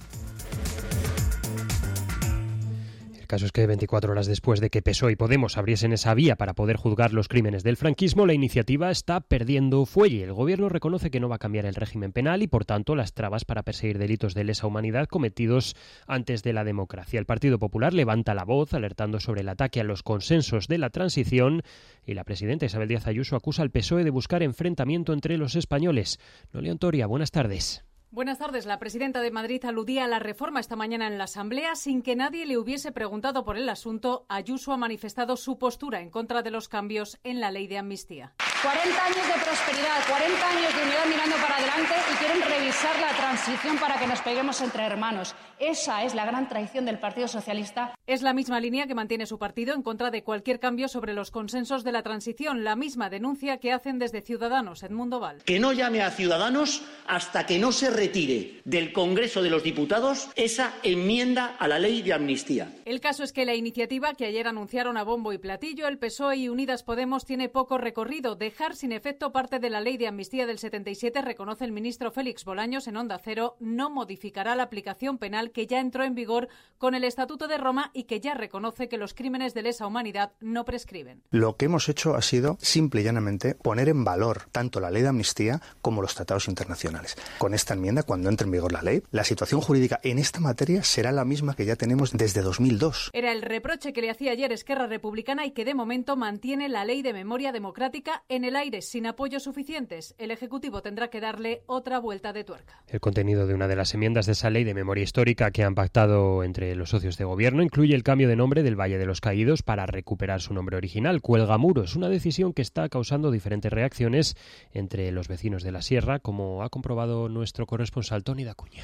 El caso es que 24 horas después de que PSOE y Podemos abriesen esa vía para poder juzgar los crímenes del franquismo, la iniciativa está perdiendo fuelle. El gobierno reconoce que no va a cambiar el régimen penal y, por tanto, las trabas para perseguir delitos de lesa humanidad cometidos antes de la democracia. El Partido Popular levanta la voz alertando sobre el ataque a los consensos de la transición y la presidenta Isabel Díaz Ayuso acusa al PSOE de buscar enfrentamiento entre los españoles. Noelia Ontoria, buenas tardes. Buenas tardes. La presidenta de Madrid aludía a la reforma esta mañana en la Asamblea sin que nadie le hubiese preguntado por el asunto. Ayuso ha manifestado su postura en contra de los cambios en la ley de amnistía. 40 años de prosperidad, 40 años de unidad mirando para adelante y quieren revisar la transición para que nos peguemos entre hermanos. Esa es la gran traición del Partido Socialista. Es la misma línea que mantiene su partido en contra de cualquier cambio sobre los consensos de la transición. La misma denuncia que hacen desde Ciudadanos, Edmundo Val. Que no llame a Ciudadanos hasta que no se retire del Congreso de los Diputados esa enmienda a la ley de amnistía. El caso es que la iniciativa que ayer anunciaron a bombo y platillo el PSOE y Unidas Podemos tiene poco recorrido. Dejar sin efecto parte de la ley de amnistía del 77, reconoce el ministro Félix Bolaños en Onda Cero, no modificará la aplicación penal que ya entró en vigor con el Estatuto de Roma y que ya reconoce que los crímenes de lesa humanidad no prescriben. Lo que hemos hecho ha sido simple y llanamente poner en valor tanto la ley de amnistía como los tratados internacionales. Con esta enmienda, cuando entre en vigor la ley, la situación jurídica en esta materia será la misma que ya tenemos desde 2002. Era el reproche que le hacía ayer Esquerra Republicana y que de momento mantiene la ley de memoria democrática en el aire sin apoyos suficientes. El Ejecutivo tendrá que darle otra vuelta de tuerca. El contenido de una de las enmiendas de esa ley de memoria histórica que han pactado entre los socios de gobierno incluye el cambio de nombre del Valle de los Caídos para recuperar su nombre original, Cuelgamuros, una decisión que está causando diferentes reacciones entre los vecinos de la Sierra, como ha comprobado nuestro corresponsal Toni Dacuña.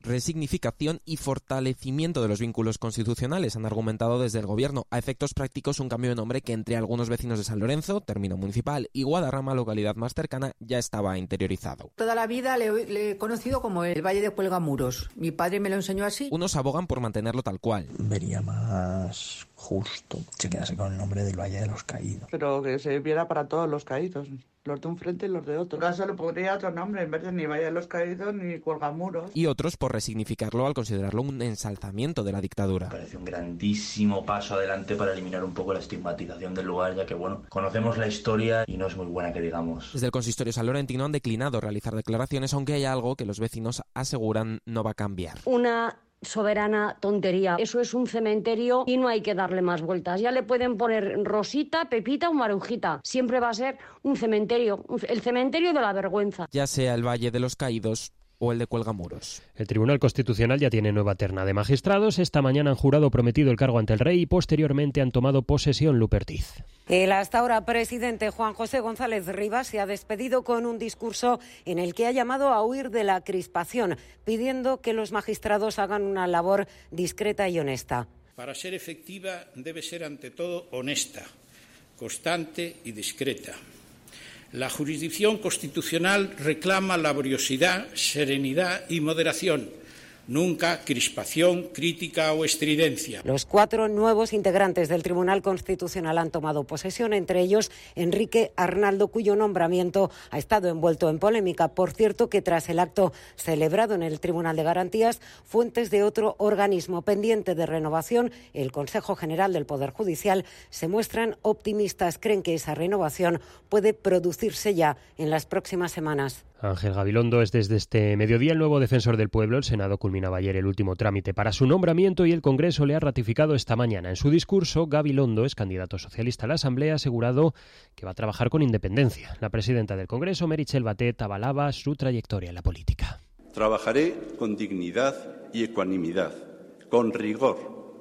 resignificación y fortalecimiento de los vínculos constitucionales, han argumentado desde el Gobierno. A efectos prácticos, un cambio de nombre que entre algunos vecinos de San Lorenzo, término municipal, y Guadarrama, localidad más cercana, ya estaba interiorizado. Toda la vida le he conocido como el Valle de Cuelgamuros. Mi padre me lo enseñó así. Unos abogan por mantenerlo tal cual. Vería más justo se quedase con el nombre del Valle de los Caídos. Pero que se viera para todos los caídos, los de un frente y los de otro. En caso le pondría otro nombre en vez de ni Valle de los Caídos ni Cuelgamuros. Y otros por resignificarlo al considerarlo un ensalzamiento de la dictadura. Me parece un grandísimo paso adelante para eliminar un poco la estigmatización del lugar, ya que, bueno, conocemos la historia y no es muy buena que digamos. Desde el consistorio sanlorentino han declinado realizar declaraciones, aunque hay algo que los vecinos aseguran no va a cambiar. Una soberana tontería. Eso es un cementerio y no hay que darle más vueltas. Ya le pueden poner Rosita, Pepita o Marujita. Siempre va a ser un cementerio, el cementerio de la vergüenza. Ya sea el Valle de los Caídos o el de Cuelgamuros. El Tribunal Constitucional ya tiene nueva terna de magistrados. Esta mañana han jurado prometido el cargo ante el rey y posteriormente han tomado posesión Lupertiz. El hasta ahora presidente Juan José González Rivas se ha despedido con un discurso en el que ha llamado a huir de la crispación, pidiendo que los magistrados hagan una labor discreta y honesta. Para ser efectiva debe ser ante todo honesta, constante y discreta. La jurisdicción constitucional reclama laboriosidad, serenidad y moderación. Nunca crispación, crítica o estridencia. Los 4 nuevos integrantes del Tribunal Constitucional han tomado posesión, entre ellos Enrique Arnaldo, cuyo nombramiento ha estado envuelto en polémica. Por cierto, que tras el acto celebrado en el Tribunal de Garantías, fuentes de otro organismo pendiente de renovación, el Consejo General del Poder Judicial, se muestran optimistas. Creen que esa renovación puede producirse ya en las próximas semanas. Ángel Gabilondo es desde este mediodía el nuevo defensor del pueblo. El Senado culminaba ayer el último trámite para su nombramiento y el Congreso le ha ratificado esta mañana. En su discurso, Gabilondo, es candidato socialista a la Asamblea, ha asegurado que va a trabajar con independencia. La presidenta del Congreso, Meritxell Batet, avalaba su trayectoria en la política. Trabajaré con dignidad y ecuanimidad, con rigor,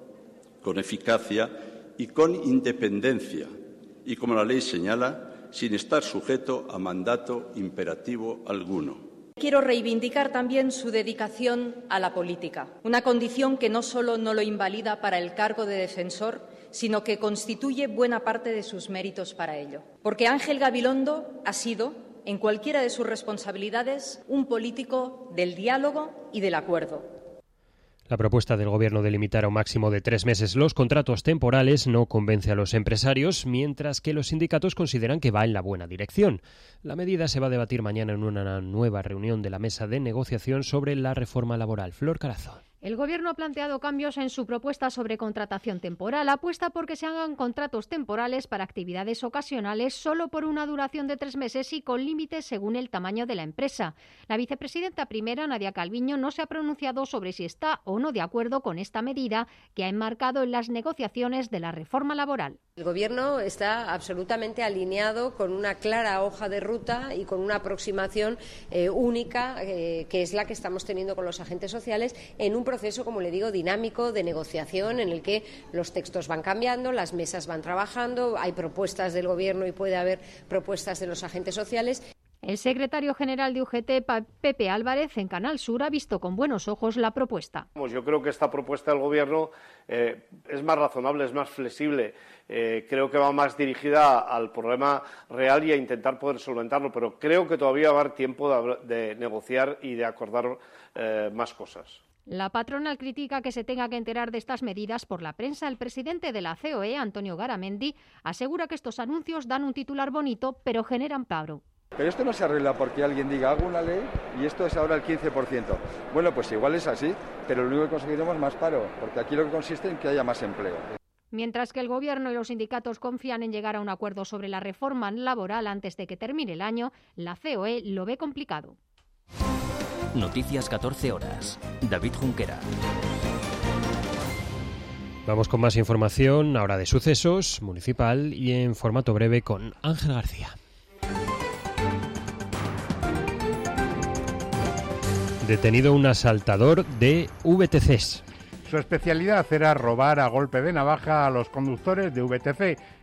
con eficacia y con independencia. Y como la ley señala, sin estar sujeto a mandato imperativo alguno. Quiero reivindicar también su dedicación a la política, una condición que no solo no lo invalida para el cargo de defensor, sino que constituye buena parte de sus méritos para ello. Porque Ángel Gabilondo ha sido, en cualquiera de sus responsabilidades, un político del diálogo y del acuerdo. La propuesta del Gobierno de limitar a un máximo de 3 meses los contratos temporales no convence a los empresarios, mientras que los sindicatos consideran que va en la buena dirección. La medida se va a debatir mañana en una nueva reunión de la mesa de negociación sobre la reforma laboral. Flor Carazo. El Gobierno ha planteado cambios en su propuesta sobre contratación temporal. Apuesta por que se hagan contratos temporales para actividades ocasionales solo por una duración de 3 meses y con límites según el tamaño de la empresa. La vicepresidenta primera, Nadia Calviño, no se ha pronunciado sobre si está o no de acuerdo con esta medida que ha enmarcado en las negociaciones de la reforma laboral. El Gobierno está absolutamente alineado con una clara hoja de ruta y con una aproximación única, que es la que estamos teniendo con los agentes sociales, en un proceso, como le digo, dinámico de negociación en el que los textos van cambiando, las mesas van trabajando, hay propuestas del Gobierno y puede haber propuestas de los agentes sociales. El secretario general de UGT, Pepe Álvarez, en Canal Sur, ha visto con buenos ojos la propuesta. Yo creo que esta propuesta del Gobierno es más razonable, es más flexible. Creo que va más dirigida al problema real y a intentar poder solventarlo, pero creo que todavía va a haber tiempo de negociar y de acordar más cosas. La patronal critica que se tenga que enterar de estas medidas por la prensa. El presidente de la COE, Antonio Garamendi, asegura que estos anuncios dan un titular bonito, pero generan paro. Pero esto no se arregla porque alguien diga hago una ley y esto es ahora el 15%. Bueno, pues igual es así, pero lo único que conseguiremos es más paro, porque aquí lo que consiste en que haya más empleo. Mientras que el Gobierno y los sindicatos confían en llegar a un acuerdo sobre la reforma laboral antes de que termine el año, la COE lo ve complicado. Noticias 14 horas. David Junquera. Vamos con más información, ahora de sucesos, municipal y en formato breve con Ángel García. Detenido un asaltador de VTCs. Su especialidad era robar a golpe de navaja a los conductores de VTC.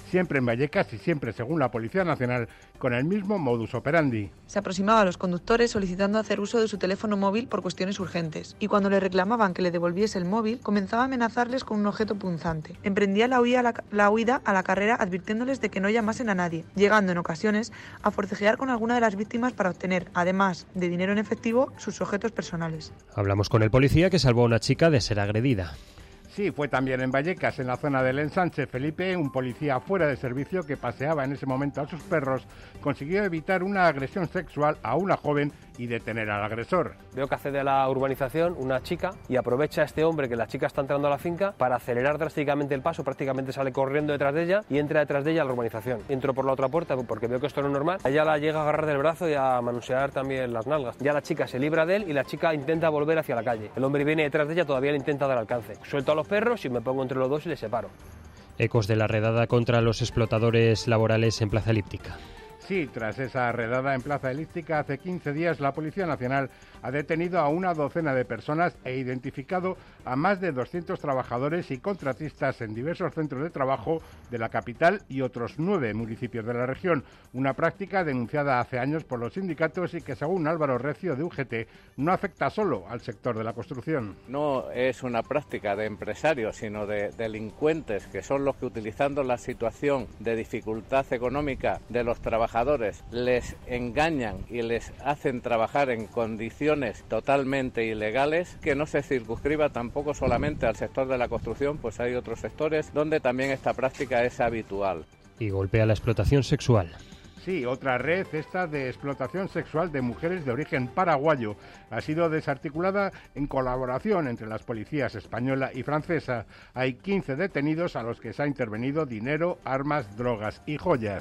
siempre en Vallecas y siempre, según la Policía Nacional, con el mismo modus operandi. Se aproximaba a los conductores solicitando hacer uso de su teléfono móvil por cuestiones urgentes, y cuando le reclamaban que le devolviese el móvil, comenzaba a amenazarles con un objeto punzante. Emprendía la huida a la carrera advirtiéndoles de que no llamasen a nadie, llegando en ocasiones a forcejear con alguna de las víctimas para obtener, además de dinero en efectivo, sus objetos personales. Hablamos con el policía que salvó a una chica de ser agredida. Sí, fue también en Vallecas, en la zona del Ensanche. Felipe, un policía fuera de servicio que paseaba en ese momento a sus perros, consiguió evitar una agresión sexual a una joven y detener al agresor. Veo que accede a la urbanización una chica y aprovecha a este hombre que la chica está entrando a la finca para acelerar drásticamente el paso, prácticamente sale corriendo detrás de ella y entra detrás de ella a la urbanización. Entro por la otra puerta porque veo que esto no es normal. Ella la llega a agarrar del brazo y a manosear también las nalgas. Ya la chica se libra de él y la chica intenta volver hacia la calle. El hombre viene detrás de ella, todavía le intenta dar alcance. Suelto a los perros y me pongo entre los dos y les separo. Ecos de la redada contra los explotadores laborales en Plaza Elíptica. Sí, tras esa redada en Plaza Elíptica, hace 15 días la Policía Nacional ha detenido a una docena de personas e identificado a más de 200 trabajadores y contratistas en diversos centros de trabajo de la capital y otros 9 municipios de la región. Una práctica denunciada hace años por los sindicatos y que, según Álvaro Recio de UGT, no afecta solo al sector de la construcción. No es una práctica de empresarios, sino de delincuentes, que son los que, utilizando la situación de dificultad económica de los trabajadores, les engañan y les hacen trabajar en condiciones totalmente ilegales, que no se circunscriba tampoco solamente al sector de la construcción, pues hay otros sectores donde también esta práctica es habitual. Y golpea la explotación sexual. Sí, otra red, esta de explotación sexual de mujeres de origen paraguayo, ha sido desarticulada en colaboración entre las policías española y francesa. Hay 15 detenidos a los que se ha intervenido dinero, armas, drogas y joyas.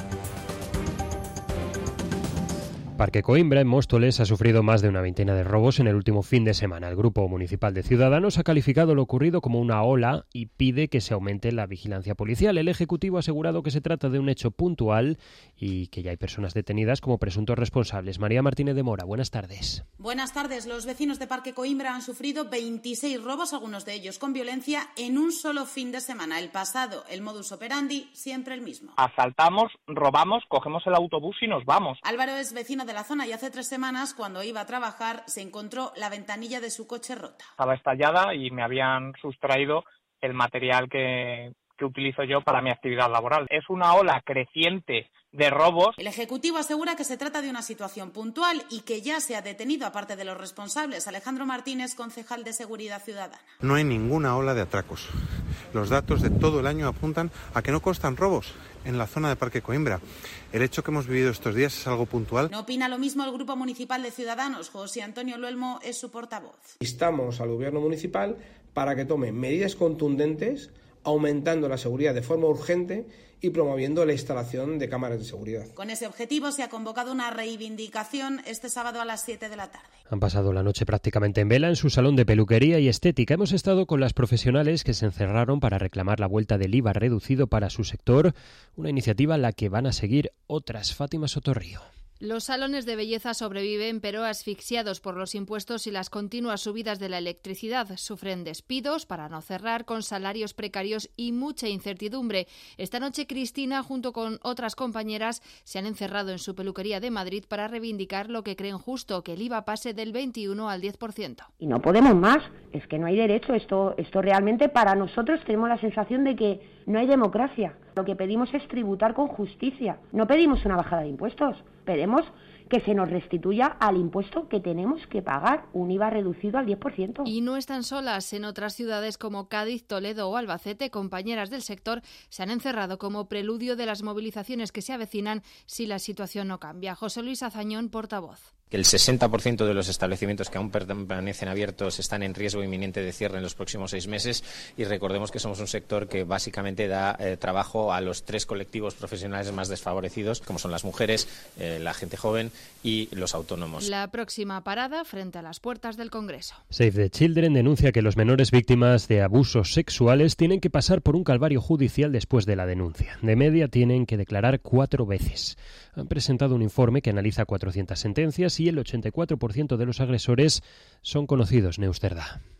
Parque Coimbra, en Móstoles, ha sufrido más de una veintena de robos en el último fin de semana. El Grupo Municipal de Ciudadanos ha calificado lo ocurrido como una ola y pide que se aumente la vigilancia policial. El Ejecutivo ha asegurado que se trata de un hecho puntual y que ya hay personas detenidas como presuntos responsables. María Martínez de Mora, buenas tardes. Buenas tardes. Los vecinos de Parque Coimbra han sufrido 26 robos, algunos de ellos con violencia, en un solo fin de semana. El pasado, el modus operandi, siempre el mismo. Asaltamos, robamos, cogemos el autobús y nos vamos. Álvaro es vecino de la zona y hace 3 semanas, cuando iba a trabajar, se encontró la ventanilla de su coche rota. Estaba estallada y me habían sustraído el material que utilizo yo para mi actividad laboral. Es una ola creciente de robos. El Ejecutivo asegura que se trata de una situación puntual y que ya se ha detenido a parte de los responsables. Alejandro Martínez, concejal de Seguridad Ciudadana. No hay ninguna ola de atracos. Los datos de todo el año apuntan a que no constan robos en la zona de Parque Coimbra. El hecho que hemos vivido estos días es algo puntual. No opina lo mismo el Grupo Municipal de Ciudadanos. José Antonio Luelmo es su portavoz. Instamos al Gobierno municipal para que tome medidas contundentes, aumentando la seguridad de forma urgente y promoviendo la instalación de cámaras de seguridad. Con ese objetivo se ha convocado una reivindicación este sábado a las 7 de la tarde. Han pasado la noche prácticamente en vela en su salón de peluquería y estética. Hemos estado con las profesionales que se encerraron para reclamar la vuelta del IVA reducido para su sector, una iniciativa en la que van a seguir otras. Fátima Sotorrío. Los salones de belleza sobreviven, pero asfixiados por los impuestos y las continuas subidas de la electricidad. Sufren despidos para no cerrar, con salarios precarios y mucha incertidumbre. Esta noche Cristina, junto con otras compañeras, se han encerrado en su peluquería de Madrid para reivindicar lo que creen justo, que el IVA pase del 21 al 10%. Y no podemos más, es que no hay derecho. Esto realmente, para nosotros, tenemos la sensación de que no hay democracia. Lo que pedimos es tributar con justicia. No pedimos una bajada de impuestos. Pedimos que se nos restituya al impuesto que tenemos que pagar, un IVA reducido al 10%. Y no están solas. En otras ciudades como Cádiz, Toledo o Albacete, compañeras del sector se han encerrado como preludio de las movilizaciones que se avecinan si la situación no cambia. José Luis Azañón, portavoz. Que el 60% de los establecimientos que aún permanecen abiertos están en riesgo inminente de cierre en los próximos 6 meses, y recordemos que somos un sector que básicamente da trabajo a los 3 colectivos profesionales más desfavorecidos, como son las mujeres, la gente joven y los autónomos. La próxima parada frente a las puertas del Congreso. Save the Children denuncia que los menores víctimas de abusos sexuales tienen que pasar por un calvario judicial después de la denuncia. De media tienen que declarar 4 veces. Han presentado un informe que analiza 400 sentencias y el 84% de los agresores son conocidos. Neusterda.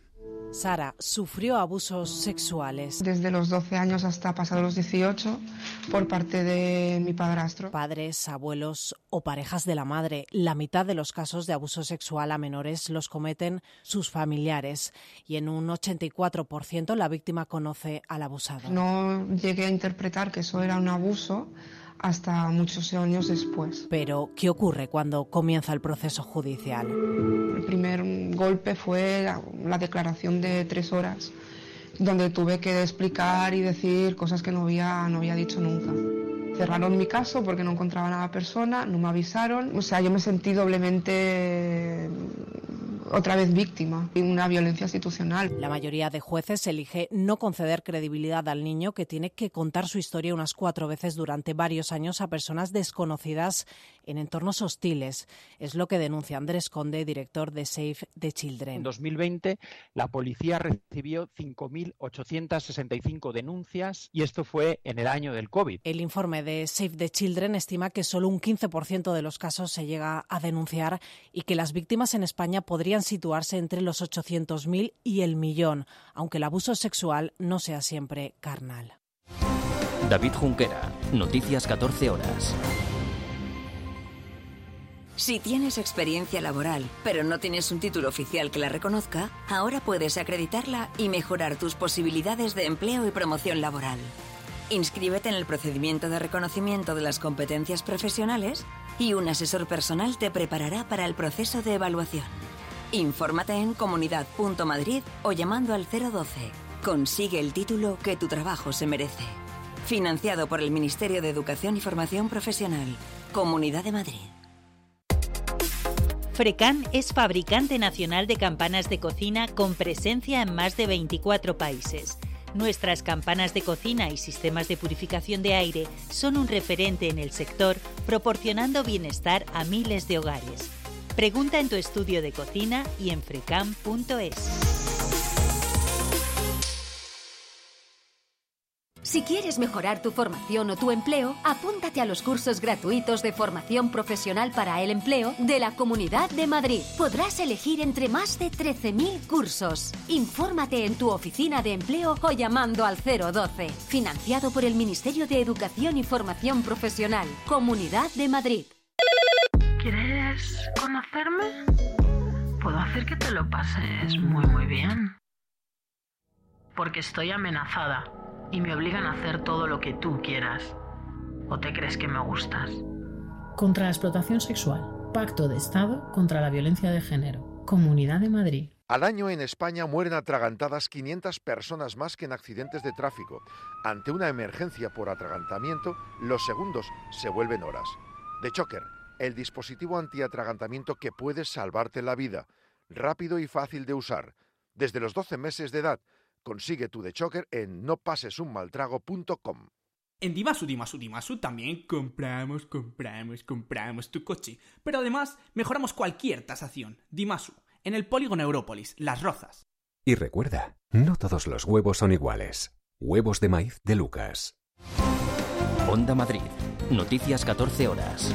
Sara sufrió abusos sexuales. Desde los 12 años hasta pasados los 18 por parte de mi padrastro. Padres, abuelos o parejas de la madre. La mitad de los casos de abuso sexual a menores los cometen sus familiares y en un 84% la víctima conoce al abusado. No llegué a interpretar que eso era un abuso hasta muchos años después. Pero, ¿qué ocurre cuando comienza el proceso judicial? El primer golpe fue la declaración de 3 horas, donde tuve que explicar y decir cosas que no había dicho nunca. Cerraron mi caso porque no encontraban a la persona, no me avisaron. O sea, yo me sentí doblemente otra vez víctima de una violencia institucional. La mayoría de jueces elige no conceder credibilidad al niño, que tiene que contar su historia unas 4 veces durante varios años a personas desconocidas en entornos hostiles. Es lo que denuncia Andrés Conde, director de Save the Children. En 2020 la policía recibió 5.865 denuncias y esto fue en el año del COVID. El informe de Save the Children estima que solo un 15% de los casos se llega a denunciar y que las víctimas en España podrían situarse entre los 800.000 y el millón, aunque el abuso sexual no sea siempre carnal. David Junquera, Noticias 14 horas. Si tienes experiencia laboral, pero no tienes un título oficial que la reconozca, ahora puedes acreditarla y mejorar tus posibilidades de empleo y promoción laboral. Inscríbete en el procedimiento de reconocimiento de las competencias profesionales y un asesor personal te preparará para el proceso de evaluación. Infórmate en comunidad.madrid o llamando al 012. Consigue el título que tu trabajo se merece. Financiado por el Ministerio de Educación y Formación Profesional. Comunidad de Madrid. Frecan es fabricante nacional de campanas de cocina con presencia en más de 24 países. Nuestras campanas de cocina y sistemas de purificación de aire son un referente en el sector, proporcionando bienestar a miles de hogares. Pregunta en tu estudio de cocina y en frecan.es. Si quieres mejorar tu formación o tu empleo, apúntate a los cursos gratuitos de formación profesional para el empleo de la Comunidad de Madrid. Podrás elegir entre más de 13.000 cursos. Infórmate en tu oficina de empleo o llamando al 012. Financiado por el Ministerio de Educación y Formación Profesional. Comunidad de Madrid. ¿Quieres conocerme? Puedo hacer que te lo pases muy bien. Porque estoy amenazada y me obligan a hacer todo lo que tú quieras. ¿O te crees que me gustas? Contra la explotación sexual. Pacto de Estado contra la violencia de género. Comunidad de Madrid. Al año en España mueren atragantadas 500 personas más que en accidentes de tráfico. Ante una emergencia por atragantamiento, los segundos se vuelven horas. The Choker, el dispositivo antiatragantamiento que puede salvarte la vida. Rápido y fácil de usar. Desde los 12 meses de edad. Consigue tu The Choker en nopasesunmaltrago.com. En Dimasu también compramos tu coche. Pero además mejoramos cualquier tasación. Dimasu, en el polígono Európolis, Las Rozas. Y recuerda, no todos los huevos son iguales. Huevos de maíz de Lucas. Onda Madrid, Noticias 14 horas.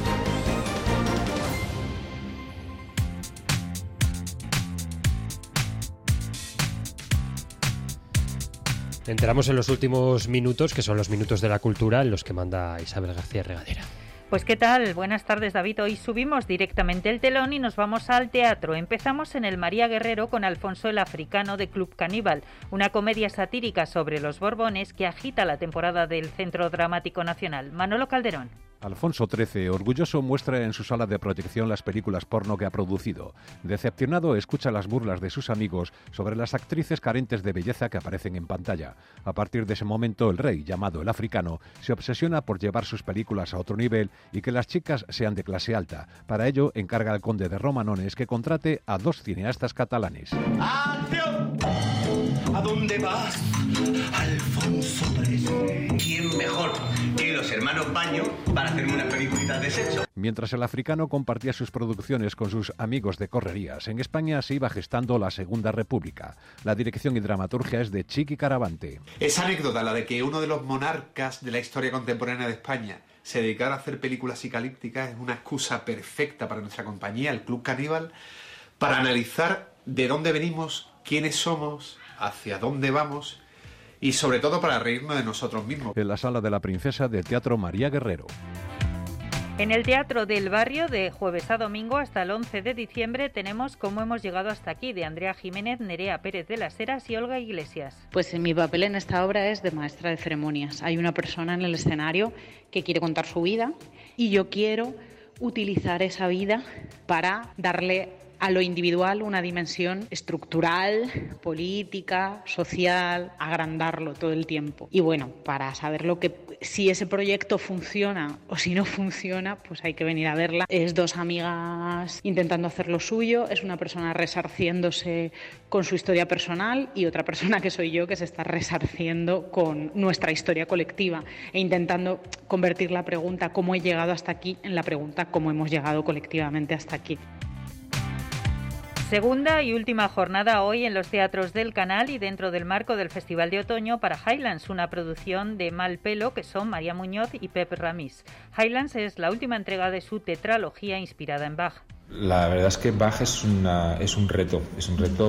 Entramos en los últimos minutos, que son los minutos de la cultura, en los que manda Isabel García Regadera. Pues ¿qué tal? Buenas tardes, David. Hoy subimos directamente el telón y nos vamos al teatro. Empezamos en el María Guerrero con Alfonso el Africano de Club Caníbal, una comedia satírica sobre los Borbones que agita la temporada del Centro Dramático Nacional. Manolo Calderón. Alfonso XIII, orgulloso, muestra en su sala de proyección las películas porno que ha producido. Decepcionado, escucha las burlas de sus amigos sobre las actrices carentes de belleza que aparecen en pantalla. A partir de ese momento, el rey, llamado el Africano, se obsesiona por llevar sus películas a otro nivel y que las chicas sean de clase alta. Para ello, encarga al conde de Romanones que contrate a 2 cineastas catalanes. ¡Acción! ¿A dónde vas, Alfonso XIII? ¿Quién mejor que los hermanos Baño para hacerme unas peliculitas de sexo? Mientras el Africano compartía sus producciones con sus amigos de correrías, en España se iba gestando la Segunda República. La dirección y dramaturgia es de Chiqui Caravante. Esa anécdota, la de que uno de los monarcas de la historia contemporánea de España se dedicara a hacer películas psicalípticas, es una excusa perfecta para nuestra compañía, el Club Caníbal, para analizar de dónde venimos quiénes somos, hacia dónde vamos y sobre todo para reírnos de nosotros mismos. En la Sala de la Princesa del Teatro María Guerrero. En el Teatro del Barrio, de jueves a domingo hasta el 11 de diciembre, tenemos Cómo hemos llegado hasta aquí, de Andrea Jiménez, Nerea Pérez de las Heras y Olga Iglesias. Pues mi papel en esta obra es de maestra de ceremonias. Hay una persona en el escenario que quiere contar su vida y yo quiero utilizar esa vida para darle a lo individual una dimensión estructural, política, social, agrandarlo todo el tiempo. Y bueno, para saber si ese proyecto funciona o si no funciona, pues hay que venir a verla. Es dos amigas intentando hacer lo suyo, es una persona resarciéndose con su historia personal y otra persona que soy yo que se está resarciendo con nuestra historia colectiva e intentando convertir la pregunta ¿cómo he llegado hasta aquí? En la pregunta ¿cómo hemos llegado colectivamente hasta aquí? Segunda y última jornada hoy en los teatros del Canal y dentro del marco del Festival de Otoño para Highlands, una producción de Malpelo que son María Muñoz y Pep Ramis. Highlands es la última entrega de su tetralogía inspirada en Bach. La verdad es que Bach es un reto, es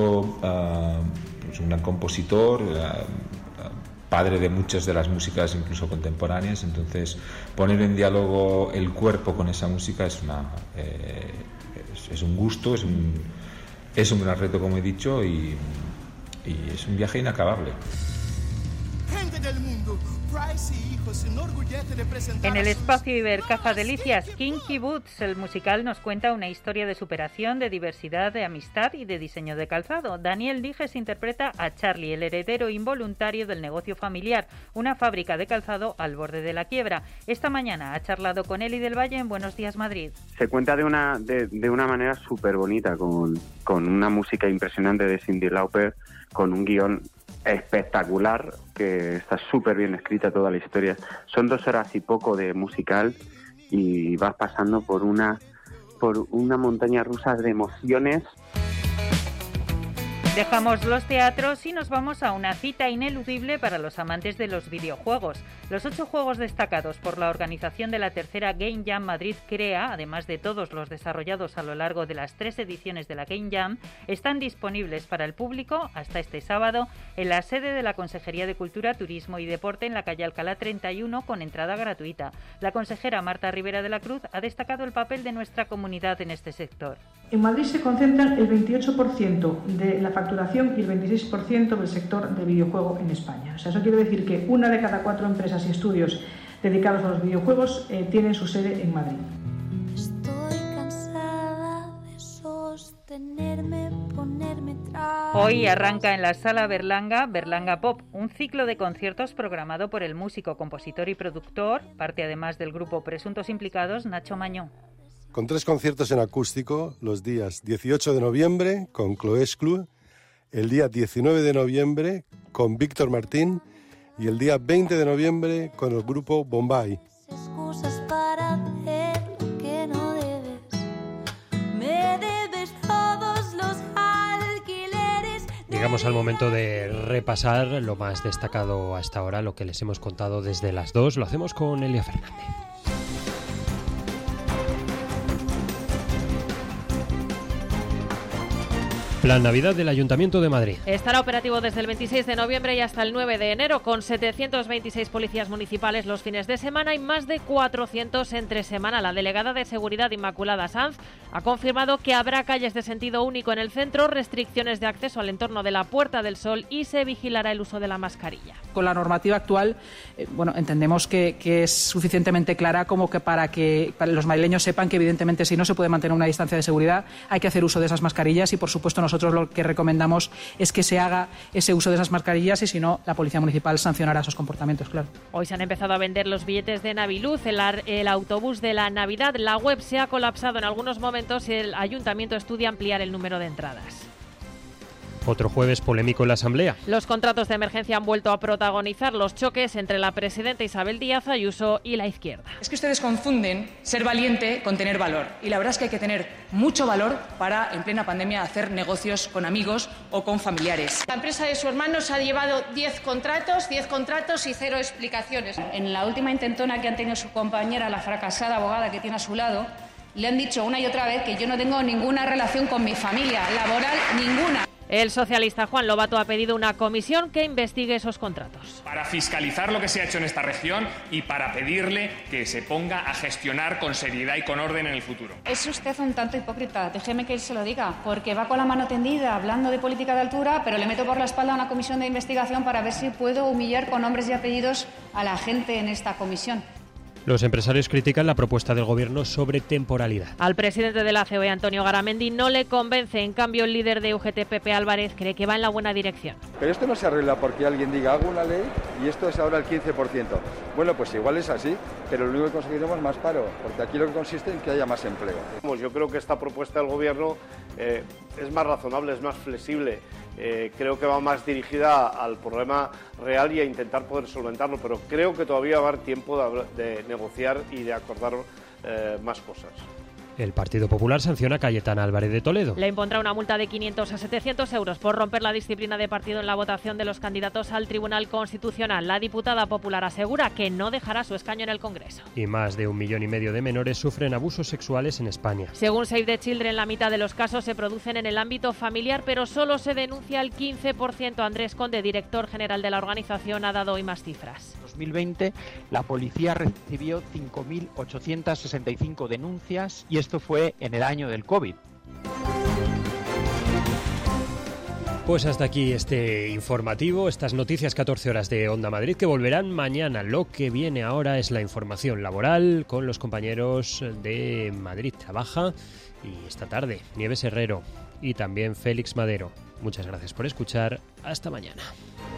un compositor, padre de muchas de las músicas incluso contemporáneas, entonces poner en diálogo el cuerpo con esa música es un gusto, es un gran reto, como he dicho, y es un viaje inacabable. Gente del mundo, Price y hijos se enorgullece de presentar... En el espacio Ibercaja Delicias, Kinky Boots, el musical nos cuenta una historia de superación, de diversidad, de amistad y de diseño de calzado. Daniel Dijes interpreta a Charlie, el heredero involuntario del negocio familiar, una fábrica de calzado al borde de la quiebra. Esta mañana ha charlado con Eli del Valle en Buenos Días Madrid. Se cuenta de una manera súper bonita, con una música impresionante de Cyndi Lauper, con un guión espectacular, que está súper bien escrita toda la historia. Son 2 horas y poco de musical y vas pasando por una montaña rusa de emociones. Dejamos los teatros y nos vamos a una cita ineludible para los amantes de los videojuegos. Los 8 juegos destacados por la organización de la tercera Game Jam Madrid CREA, además de todos los desarrollados a lo largo de las 3 ediciones de la Game Jam, están disponibles para el público hasta este sábado en la sede de la Consejería de Cultura, Turismo y Deporte en la calle Alcalá 31 con entrada gratuita. La consejera Marta Rivera de la Cruz ha destacado el papel de nuestra comunidad en este sector. En Madrid se concentran el 28% de la facturación y el 26% del sector del videojuego en España. O sea, eso quiere decir que 1 de cada 4 empresas y estudios dedicados a los videojuegos tienen su sede en Madrid. Estoy cansada de sostenerme, ponerme trabas. Hoy arranca en la Sala Berlanga Pop, un ciclo de conciertos programado por el músico, compositor y productor, parte además del grupo Presuntos Implicados, Nacho Mañó. Con 3 conciertos en acústico, los días 18 de noviembre con Chloé Sclu, el día 19 de noviembre con Víctor Martín y el día 20 de noviembre con el grupo Bombay. Excusas para hacer lo que no debes. Me debes todos los alquileres. Llegamos al momento de repasar lo más destacado hasta ahora, lo que les hemos contado desde las 2. Lo hacemos con Elia Fernández. Plan Navidad del Ayuntamiento de Madrid. Estará operativo desde el 26 de noviembre y hasta el 9 de enero, con 726 policías municipales los fines de semana y más de 400 entre semana. La delegada de Seguridad, Inmaculada Sanz, ha confirmado que habrá calles de sentido único en el centro, restricciones de acceso al entorno de la Puerta del Sol y se vigilará el uso de la mascarilla. Con la normativa actual, entendemos que es suficientemente clara como que para los madrileños sepan que evidentemente si no se puede mantener una distancia de seguridad hay que hacer uso de esas mascarillas y por supuesto nosotros lo que recomendamos es que se haga ese uso de esas mascarillas y si no, la Policía Municipal sancionará esos comportamientos, claro. Hoy se han empezado a vender los billetes de Naviluz, el autobús de la Navidad. La web se ha colapsado en algunos momentos y el Ayuntamiento estudia ampliar el número de entradas. Otro jueves polémico en la Asamblea. Los contratos de emergencia han vuelto a protagonizar los choques entre la presidenta Isabel Díaz Ayuso y la izquierda. Es que ustedes confunden ser valiente con tener valor. Y la verdad es que hay que tener mucho valor para, en plena pandemia, hacer negocios con amigos o con familiares. La empresa de su hermano se ha llevado 10 contratos y 0 explicaciones. En la última intentona que han tenido su compañera, la fracasada abogada que tiene a su lado, le han dicho una y otra vez que yo no tengo ninguna relación con mi familia laboral, ninguna. El socialista Juan Lobato ha pedido una comisión que investigue esos contratos. Para fiscalizar lo que se ha hecho en esta región y para pedirle que se ponga a gestionar con seriedad y con orden en el futuro. Es usted un tanto hipócrita, déjeme que se lo diga, porque va con la mano tendida hablando de política de altura, pero le meto por la espalda una comisión de investigación para ver si puedo humillar con nombres y apellidos a la gente en esta comisión. Los empresarios critican la propuesta del Gobierno sobre temporalidad. Al presidente de la COE, Antonio Garamendi, no le convence. En cambio, el líder de UGT, Pepe Álvarez, cree que va en la buena dirección. Pero esto no se arregla porque alguien diga hago una ley y esto es ahora el 15%. Bueno, pues igual es así, pero lo único que conseguiremos es más paro, porque aquí lo que consiste en que haya más empleo. Yo creo que esta propuesta del Gobierno es más razonable, es más flexible. Creo que va más dirigida al problema real y a intentar poder solventarlo, pero creo que todavía va a haber tiempo de negociar y de acordar más cosas. El Partido Popular sanciona a Cayetana Álvarez de Toledo. Le impondrá una multa de 500 a 700 euros por romper la disciplina de partido en la votación de los candidatos al Tribunal Constitucional. La diputada popular asegura que no dejará su escaño en el Congreso. Y más de 1,5 millones de menores sufren abusos sexuales en España. Según Save the Children, la mitad de los casos se producen en el ámbito familiar, pero solo se denuncia el 15%. Andrés Conde, director general de la organización, ha dado hoy más cifras. En 2020, la policía recibió 5.865 denuncias y esto fue en el año del COVID. Pues hasta aquí este informativo, estas noticias 14 horas de Onda Madrid que volverán mañana. Lo que viene ahora es la información laboral con los compañeros de Madrid Trabaja y esta tarde Nieves Herrero y también Félix Madero. Muchas gracias por escuchar. Hasta mañana.